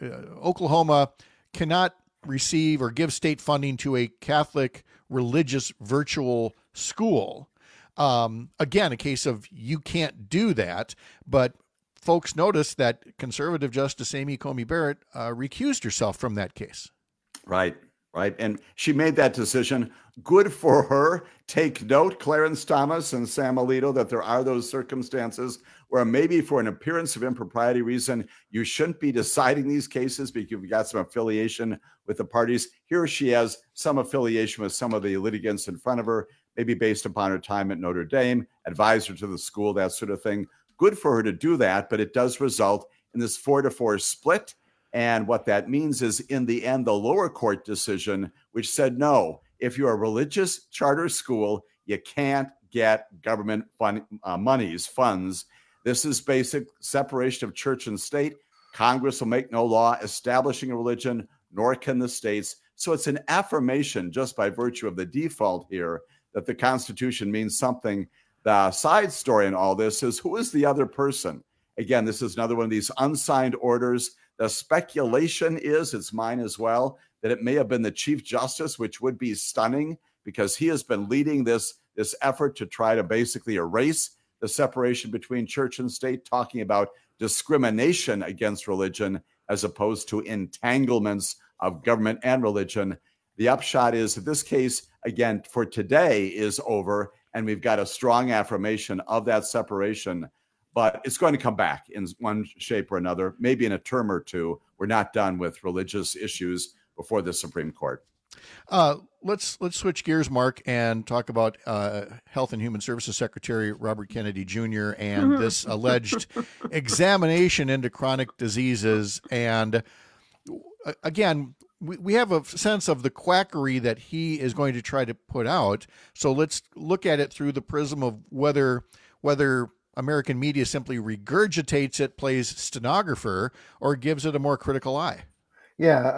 Oklahoma cannot receive or give state funding to a Catholic religious virtual school. Again, a case of you can't do that, but folks noticed that conservative Justice Amy Coney Barrett recused herself from that case. Right. And she made that decision. Good for her. Take note, Clarence Thomas and Sam Alito, that there are those circumstances where maybe for an appearance of impropriety reason, you shouldn't be deciding these cases because you've got some affiliation with the parties. Here she has some affiliation with some of the litigants in front of her, maybe based upon her time at Notre Dame, advisor to the school, that sort of thing. Good for her to do that, but it does result in this 4-4 split. And what that means is, in the end, the lower court decision, which said, no, if you're a religious charter school, you can't get government funds. This is basic separation of church and state. Congress will make no law establishing a religion, nor can the states. So it's an affirmation, just by virtue of the default here, that the Constitution means something. The side story in all this is, who is the other person? Again, this is another one of these unsigned orders. The speculation is, it's mine as well, that it may have been the Chief Justice, which would be stunning because he has been leading this effort to try to basically erase the separation between church and state, talking about discrimination against religion as opposed to entanglements of government and religion. The upshot is that this case, again, for today is over, and we've got a strong affirmation of that separation. But it's going to come back in one shape or another, maybe in a term or two. We're not done with religious issues before the Supreme Court. Let's switch gears, Mark, and talk about Health and Human Services Secretary Robert Kennedy Jr. and this alleged examination into chronic diseases. And again, we have a sense of the quackery that he is going to try to put out. So let's look at it through the prism of whether American media simply regurgitates it, plays stenographer, or gives it a more critical eye. Yeah,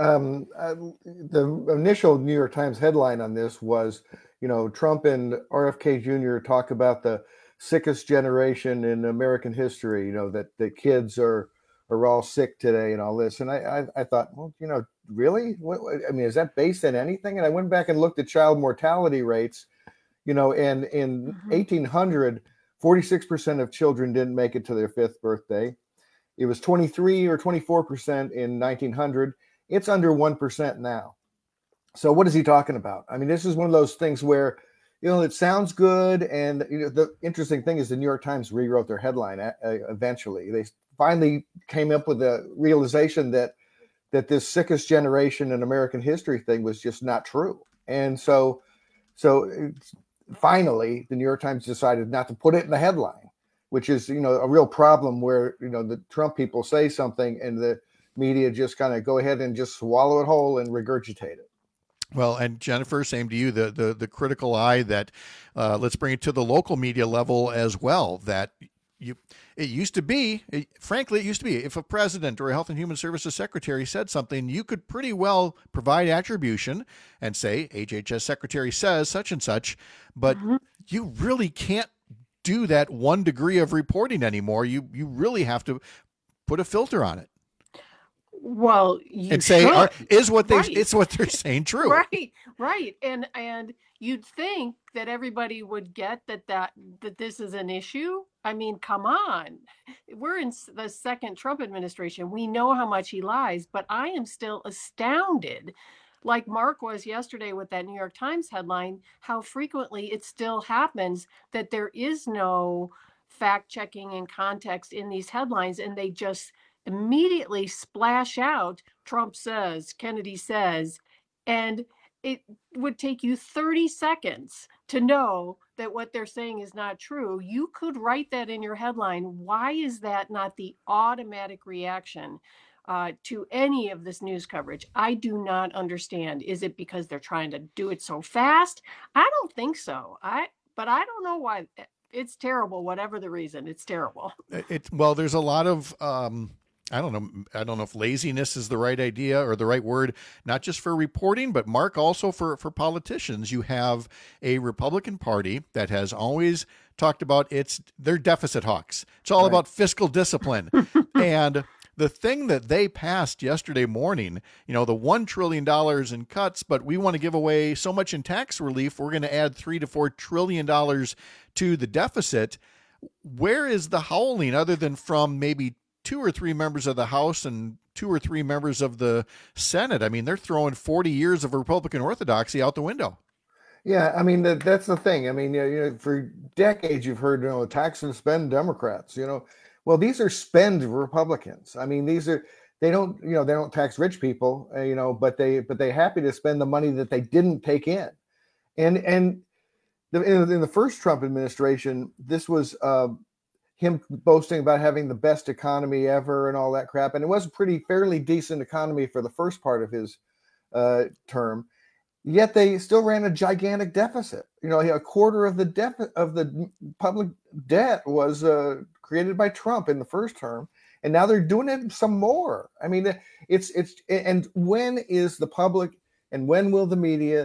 the initial New York Times headline on this was, Trump and RFK Jr. talk about the sickest generation in American history, that the kids are all sick today and all this. And I thought, well, really? Is that based on anything? And I went back and looked at child mortality rates, and in 1800, 46% of children didn't make it to their 5th birthday. It was 23 or 24% in 1900. It's under 1% now. So what is he talking about? This is one of those things where, it sounds good. And the interesting thing is the New York Times rewrote their headline eventually. They finally came up with the realization that this sickest generation in American history thing was just not true. And so finally, the New York Times decided not to put it in the headline, which is, a real problem where, the Trump people say something and the media just kind of go ahead and just swallow it whole and regurgitate it. Well, and Jennifer, same to you, the critical eye that let's bring it to the local media level as well, that it used to be, if a president or a Health and Human Services secretary said something, you could pretty well provide attribution and say, HHS secretary says such and such, but you really can't do that 1 degree of reporting anymore. You really have to put a filter on it. Well, and say, is what they're saying true? Right. And you'd think that everybody would get that this is an issue. I mean, come on. We're in the second Trump administration. We know how much he lies, but I am still astounded, like Mark was yesterday with that New York Times headline, how frequently it still happens that there is no fact checking and context in these headlines, and they just immediately splash out Trump says, Kennedy says, and it would take you 30 seconds to know that what they're saying is not true. You could write that in your headline. Why is that not the automatic reaction to any of this news coverage? I do not understand. Is it because they're trying to do it so fast? I don't think so. But I don't know why. It's terrible. Whatever the reason, it's terrible. Well, there's a lot of I don't know if laziness is the right idea or the right word, not just for reporting, but Mark, also for politicians. You have a Republican Party that has always talked about they're deficit hawks. It's all about fiscal discipline. And the thing that they passed yesterday morning, the $1 trillion in cuts, but we want to give away so much in tax relief, we're going to add $3 to $4 trillion to the deficit. Where is the howling other than from maybe 2 or 3 members of the House and 2 or 3 members of the Senate? I mean, they're throwing 40 years of Republican orthodoxy out the window. Yeah, I mean, that's the thing. I mean, for decades you've heard, tax and spend Democrats. Well, these are spend Republicans. I mean, they don't tax rich people, but they're happy to spend the money that they didn't take in. And in the first Trump administration, this was him boasting about having the best economy ever and all that crap. And it was a fairly decent economy for the first part of his term. Yet they still ran a gigantic deficit. A quarter of the public debt was created by Trump in the first term, and now they're doing it some more. I mean, and when is the public and when will the media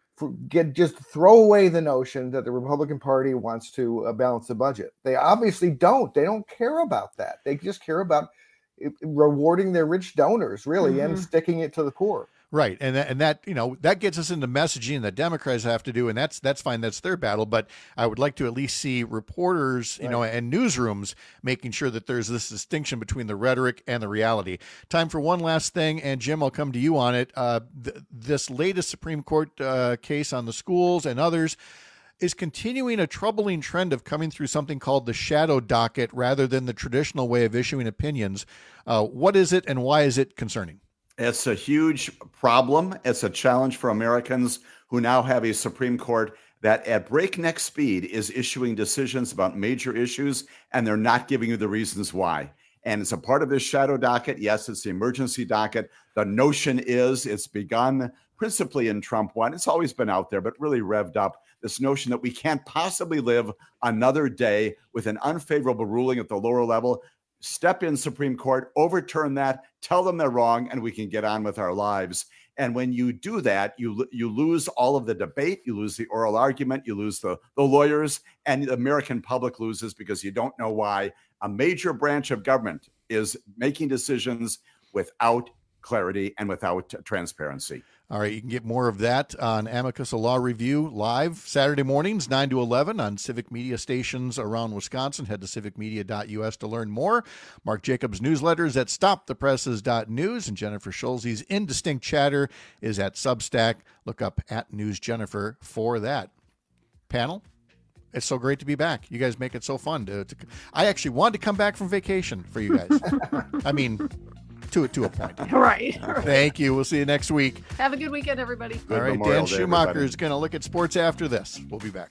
just throw away the notion that the Republican Party wants to balance the budget? They obviously don't. They don't care about that. They just care about rewarding their rich donors, really, and sticking it to the poor. Right. And that gets us into messaging that Democrats have to do. And that's fine. That's their battle. But I would like to at least see reporters, and newsrooms making sure that there's this distinction between the rhetoric and the reality. Time for one last thing. And Jim, I'll come to you on it. This latest Supreme Court case on the schools and others is continuing a troubling trend of coming through something called the shadow docket rather than the traditional way of issuing opinions. What is it and why is it concerning? It's a huge problem. It's a challenge for Americans who now have a Supreme Court that at breakneck speed is issuing decisions about major issues, and they're not giving you the reasons why. And it's a part of this shadow docket. Yes, it's the emergency docket. The notion is it's begun principally in Trump 1. It's always been out there, but really revved up. This notion that we can't possibly live another day with an unfavorable ruling at the lower level. Step in, Supreme Court, overturn that, tell them they're wrong, and we can get on with our lives. And when you do that, you lose all of the debate, you lose the oral argument, you lose the lawyers, and the American public loses because you don't know why a major branch of government is making decisions without clarity and without transparency. All right, you can get more of that on Amicus, a Law Review, live Saturday mornings, 9 to 11 on civic media stations around Wisconsin. Head to civicmedia.us to learn more. Mark Jacobs' newsletters at stopthepresses.news, and Jennifer Schulze's Indistinct Chatter is at Substack. Look up at News Jennifer for that. Panel, it's so great to be back. You guys make it so fun. I actually wanted to come back from vacation for you guys. I mean, to a point. Right. Thank you. We'll see you next week. Have a good weekend, everybody. All right, Dan Schumacher is going to look at sports after this. We'll be back.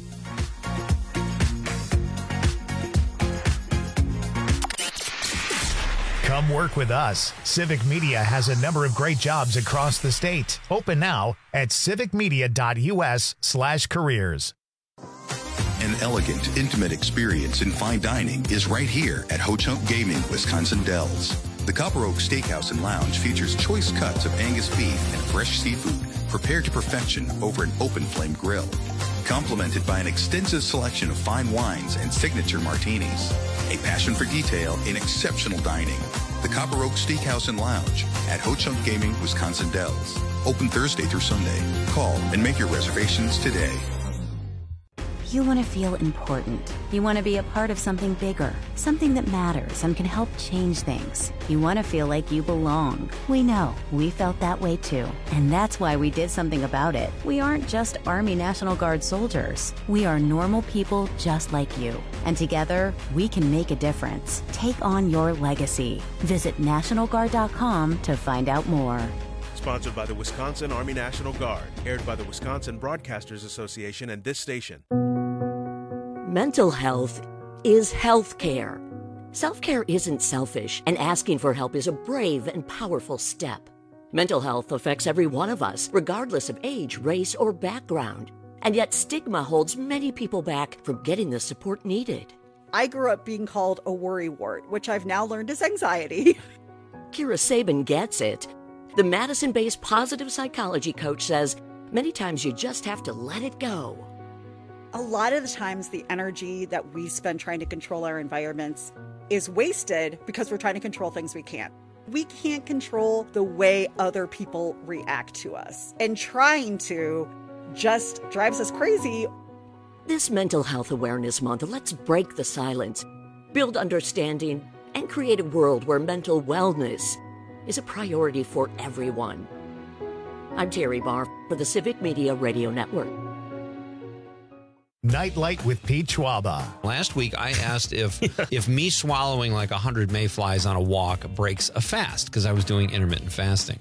Come work with us. Civic Media has a number of great jobs across the state. Open now at civicmedia.us/careers. An elegant, intimate experience in fine dining is right here at Ho-Chunk Gaming, Wisconsin Dells. The Copper Oak Steakhouse and Lounge features choice cuts of Angus beef and fresh seafood prepared to perfection over an open flame grill. Complemented by an extensive selection of fine wines and signature martinis. A passion for detail in exceptional dining. The Copper Oak Steakhouse and Lounge at Ho-Chunk Gaming, Wisconsin Dells. Open Thursday through Sunday. Call and make your reservations today. You want to feel important. You want to be a part of something bigger, something that matters and can help change things. You want to feel like you belong. We know. We felt that way too. And that's why we did something about it. We aren't just Army National Guard soldiers. We are normal people just like you. And together, we can make a difference. Take on your legacy. Visit NationalGuard.com to find out more. Sponsored by the Wisconsin Army National Guard. Aired by the Wisconsin Broadcasters Association and this station. Mental health is health care. Self-care isn't selfish, and asking for help is a brave and powerful step. Mental health affects every one of us, regardless of age, race, or background. And yet stigma holds many people back from getting the support needed. I grew up being called a worrywart, which I've now learned is anxiety. Kira Sabin gets it. The Madison-based positive psychology coach says many times you just have to let it go. A lot of the times the energy that we spend trying to control our environments is wasted because we're trying to control things we can't. We can't control the way other people react to us. And trying to just drives us crazy. This Mental Health Awareness Month, let's break the silence, build understanding, and create a world where mental wellness is a priority for everyone. I'm Terry Barr for the Civic Media Radio Network. Nightlight with Pete Schwaba. Last week, I asked if me swallowing like 100 mayflies on a walk breaks a fast, because I was doing intermittent fasting.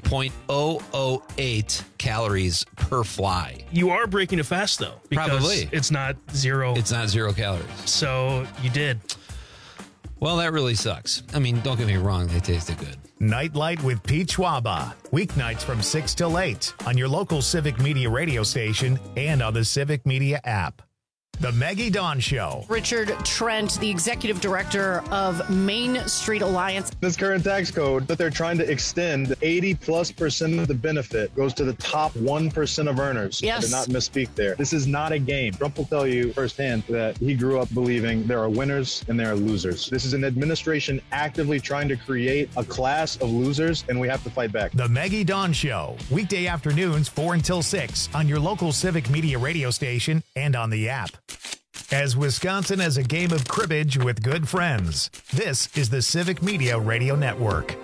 0.008 calories per fly. You are breaking a fast, though. Because Probably. It's not zero. It's not 0 calories. So you did. Well, that really sucks. I mean, don't get me wrong. They tasted good. Nightlight with Pete Schwaba. Weeknights from 6 till 8 on your local Civic Media radio station and on the Civic Media app. The Maggie Dawn Show. Richard Trent, the executive director of Main Street Alliance. This current tax code that they're trying to extend, 80+% of the benefit goes to the top 1% of earners. Yes. I did not misspeak there. This is not a game. Trump will tell you firsthand that he grew up believing there are winners and there are losers. This is an administration actively trying to create a class of losers, and we have to fight back. The Maggie Dawn Show. Weekday afternoons 4 until 6 on your local Civic Media radio station and on the app. As Wisconsin has a game of cribbage with good friends, this is the Civic Media Radio Network.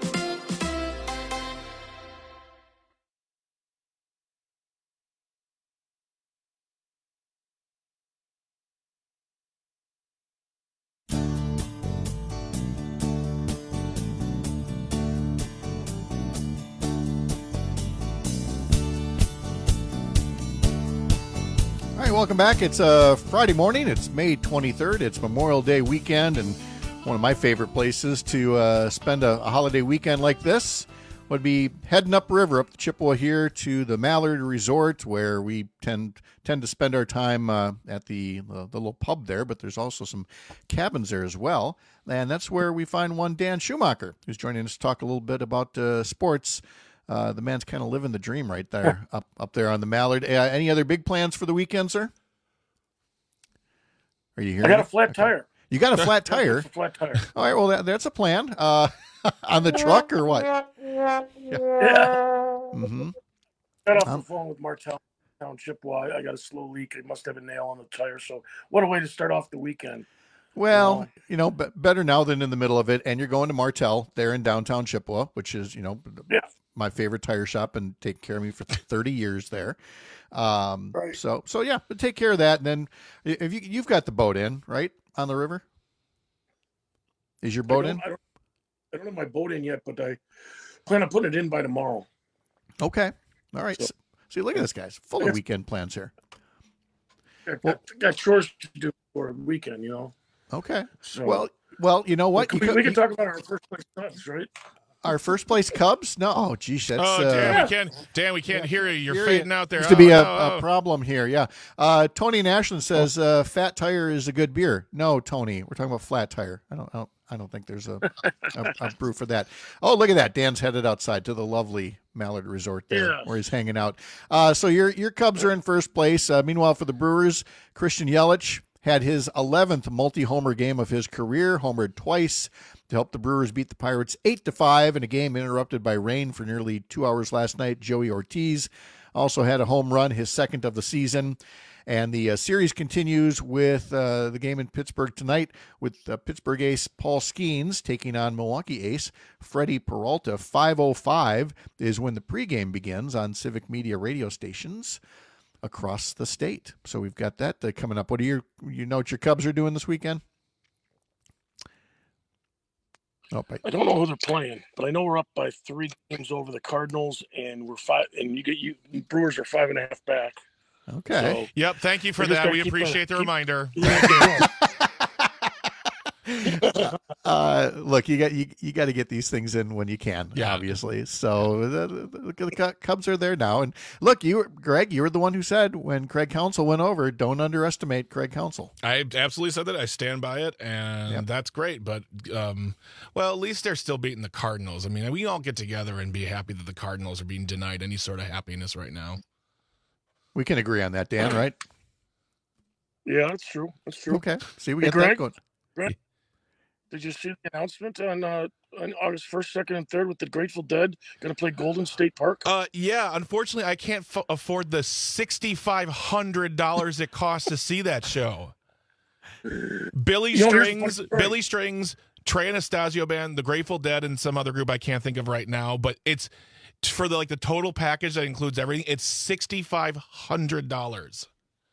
Welcome back. It's Friday morning. It's May 23rd. It's Memorial Day weekend, and one of my favorite places to spend a holiday weekend like this would be heading upriver, up the Chippewa here to the Mallard Resort, where we tend to spend our time at the little pub there, but there's also some cabins there as well, and that's where we find one Dan Schumacher, who's joining us to talk a little bit about sports. The man's kind of living the dream right there, up there on the Mallard. Any other big plans for the weekend, sir? Are you here? I got a flat tire. You got a flat tire? A flat tire. All right, well, that's a plan. On the truck or what? Yeah. Mm-hmm. Got off the phone with Martell Township. Well, I got a slow leak. I must have a nail on the tire. So what a way to start off the weekend. Well, better now than in the middle of it. And you're going to Martell there in downtown Chippewa, which is, my favorite tire shop and take care of me for 30 years there. Right. So yeah, but take care of that. And then if you've got the boat in, right, on the river? Is your boat in? I don't have my boat in yet, but I plan on putting it in by tomorrow. Okay. All right. So, see, look at this, guys. Full of weekend plans here. Got chores to do for a weekend, Okay. So, well, you know what? We can talk about our first place stuff, right? Our first place Cubs? No. Oh, geez. That's, Dan, we can't hear you. You're fading out there. Used to be a problem here. Yeah. Tony in Ashland says Fat Tire is a good beer. No, Tony. We're talking about Flat Tire. I don't think there's a brew for that. Oh, look at that. Dan's headed outside to the lovely Mallard Resort there where he's hanging out. So your Cubs are in first place. Meanwhile, for the Brewers, Christian Yelich had his 11th multi-homer game of his career, homered twice to help the Brewers beat the Pirates 8-5 in a game interrupted by rain for nearly 2 hours last night. Joey Ortiz also had a home run, his second of the season. And the series continues with the game in Pittsburgh tonight with Pittsburgh ace Paul Skeens taking on Milwaukee ace Freddie Peralta. 5:05 is when the pregame begins on Civic Media radio stations across the state. So we've got that coming up. What do you know what your Cubs are doing this weekend? Oh, I don't know who they're playing, but I know we're up by 3 games over the Cardinals, and we're 5. And you Brewers are 5.5 back. Okay. So, yep. Thank you for that. We appreciate the reminder. Look, you got to get these things in when you can, obviously. So the Cubs are there now. And look, Greg, you were the one who said when Craig Counsell went over, don't underestimate Craig Counsell. I absolutely said that. I stand by it, and that's great. But, well, at least they're still beating the Cardinals. I mean, we all get together and be happy that the Cardinals are being denied any sort of happiness right now. We can agree on that, Dan, right? Yeah, that's true. That's true. Okay. See, we got that going. Greg, did you see the announcement on August 1st, 2nd, and 3rd with the Grateful Dead going to play Golden State Park? Yeah. Unfortunately, I can't afford the $6,500 it costs to see that show. Billy Strings, Trey Anastasio Band, the Grateful Dead, and some other group I can't think of right now, but it's for the total package that includes everything. It's $6,500.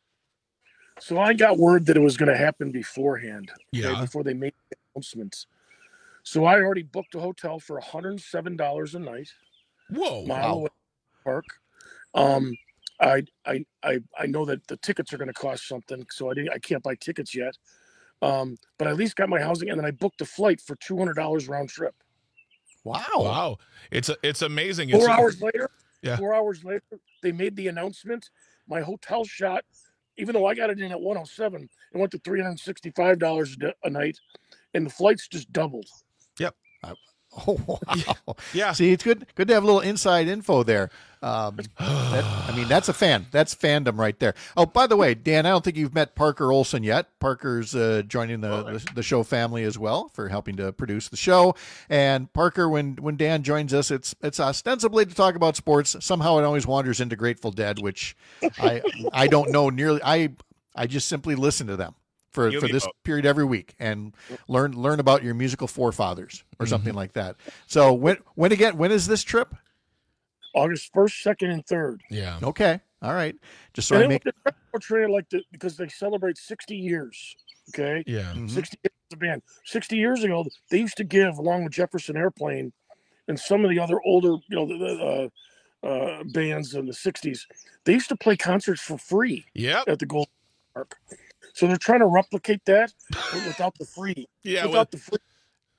So I got word that it was going to happen beforehand. Yeah. Before they made the announcements. So I already booked a hotel for $107 a night. Whoa! Mile away from the park. I know that the tickets are going to cost something, so I can't buy tickets yet. But I at least got my housing, and then I booked a flight for $200 round trip. Wow! It's amazing. 4 hours later, Yeah. 4 hours later, they made the announcement. My hotel shot, even though I got it in at 107, it went to $365 a night, and the flights just doubled. Yep. Oh, wow. Yeah. See, it's good to have a little inside info there. That's a fan. That's fandom right there. Oh, by the way, Dan, I don't think you've met Parker Olson yet. Parker's joining the show family as well for helping to produce the show. And Parker, when Dan joins us, it's ostensibly to talk about sports. Somehow it always wanders into Grateful Dead, which I don't know nearly. I just simply listen to them for this period every week and learn about your musical forefathers or something like that. So when is this trip? August 1st, 2nd, and 3rd. Yeah. Okay. All right. Just so and I make portray because they celebrate 60 years. Okay. Yeah. 60 years of the band. 60 years ago, they used to give, along with Jefferson Airplane and some of the other older, bands in the 60s, they used to play concerts for free. At the Golden Park. So they're trying to replicate that, but without the free. Yeah. Without the free.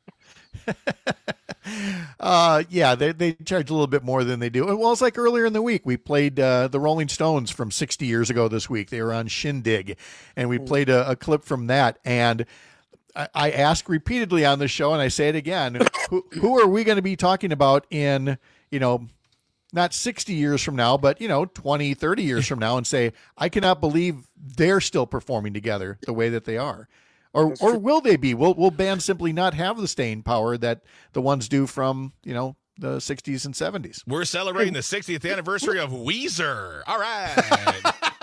They charge a little bit more than they do. Well, it's like earlier in the week, we played the Rolling Stones from 60 years ago this week. They were on Shindig, and we played a clip from that. And I ask repeatedly on the show, and I say it again, who are we going to be talking about in, not 60 years from now, but, 20, 30 years from now, and say, I cannot believe they're still performing together the way that they are. Or will they be? Will bands simply not have the staying power that the ones do from, the 60s and 70s? We're celebrating the 60th anniversary of Weezer. All right.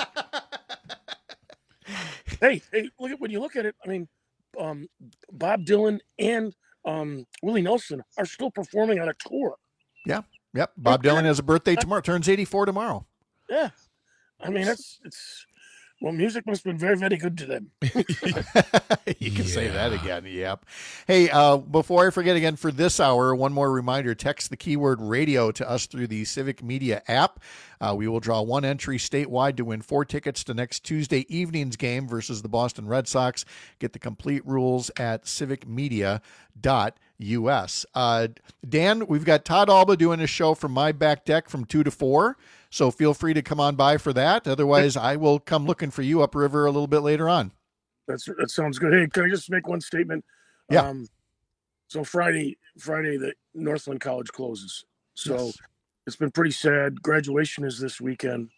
Hey, when you look at it, I mean, Bob Dylan and Willie Nelson are still performing on a tour. Yeah. Yep. Bob Dylan has a birthday tomorrow. Turns 84 tomorrow. Yeah. I mean, Well, music must have been very, very good to them. You can say that again. Yep. Hey, before I forget again, for this hour, one more reminder, text the keyword radio to us through the Civic Media app. We will draw one entry statewide to win 4 tickets to next Tuesday evening's game versus the Boston Red Sox. Get the complete rules at civicmedia.us. Dan, we've got Todd Alba doing a show from my back deck from 2 to 4. So feel free to come on by for that. Otherwise, I will come looking for you upriver a little bit later on. That sounds good. Hey, can I just make one statement? Yeah. So Friday, the Northland College closes. So Yes. It's been pretty sad. Graduation is this weekend.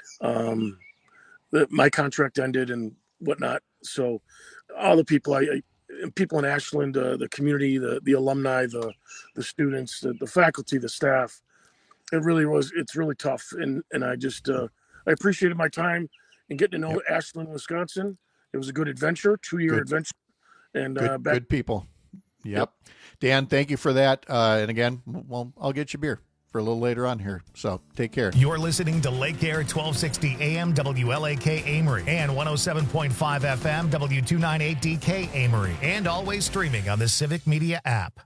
My contract ended and whatnot. So all the people, people in Ashland, the community, the alumni, the students, the faculty, the staff. It's really tough. And I just, I appreciated my time in getting to know Ashland, Wisconsin. It was a good adventure, 2-year adventure. And good people. Yep. Dan, thank you for that. And again, well, I'll get you beer for a little later on here. So take care. You're listening to Lake Air 1260 AM WLAK Amory and 107.5 FM W298DK Amory, and always streaming on the Civic Media app.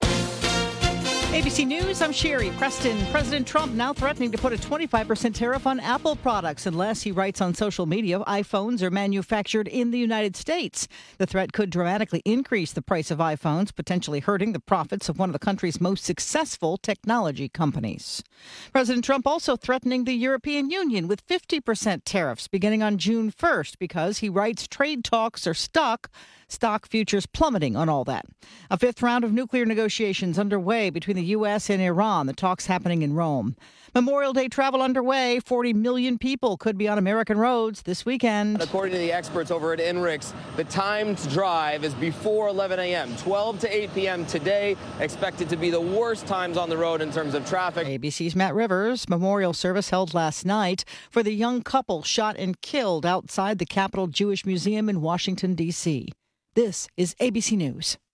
ABC News, I'm Sherry Preston. President Trump now threatening to put a 25% tariff on Apple products unless, he writes on social media, iPhones are manufactured in the United States. The threat could dramatically increase the price of iPhones, potentially hurting the profits of one of the country's most successful technology companies. President Trump also threatening the European Union with 50% tariffs beginning on June 1st because, he writes, trade talks are stuck. Stock futures plummeting on all that. A 5th round of nuclear negotiations underway between the U.S. and Iran. The talks happening in Rome. Memorial Day travel underway. 40 million people could be on American roads this weekend. According to the experts over at INRIX, the time to drive is before 11 a.m. 12 to 8 p.m. today, expected to be the worst times on the road in terms of traffic. ABC's Matt Rivers. Memorial service held last night for the young couple shot and killed outside the Capitol Jewish Museum in Washington, D.C. This is ABC News.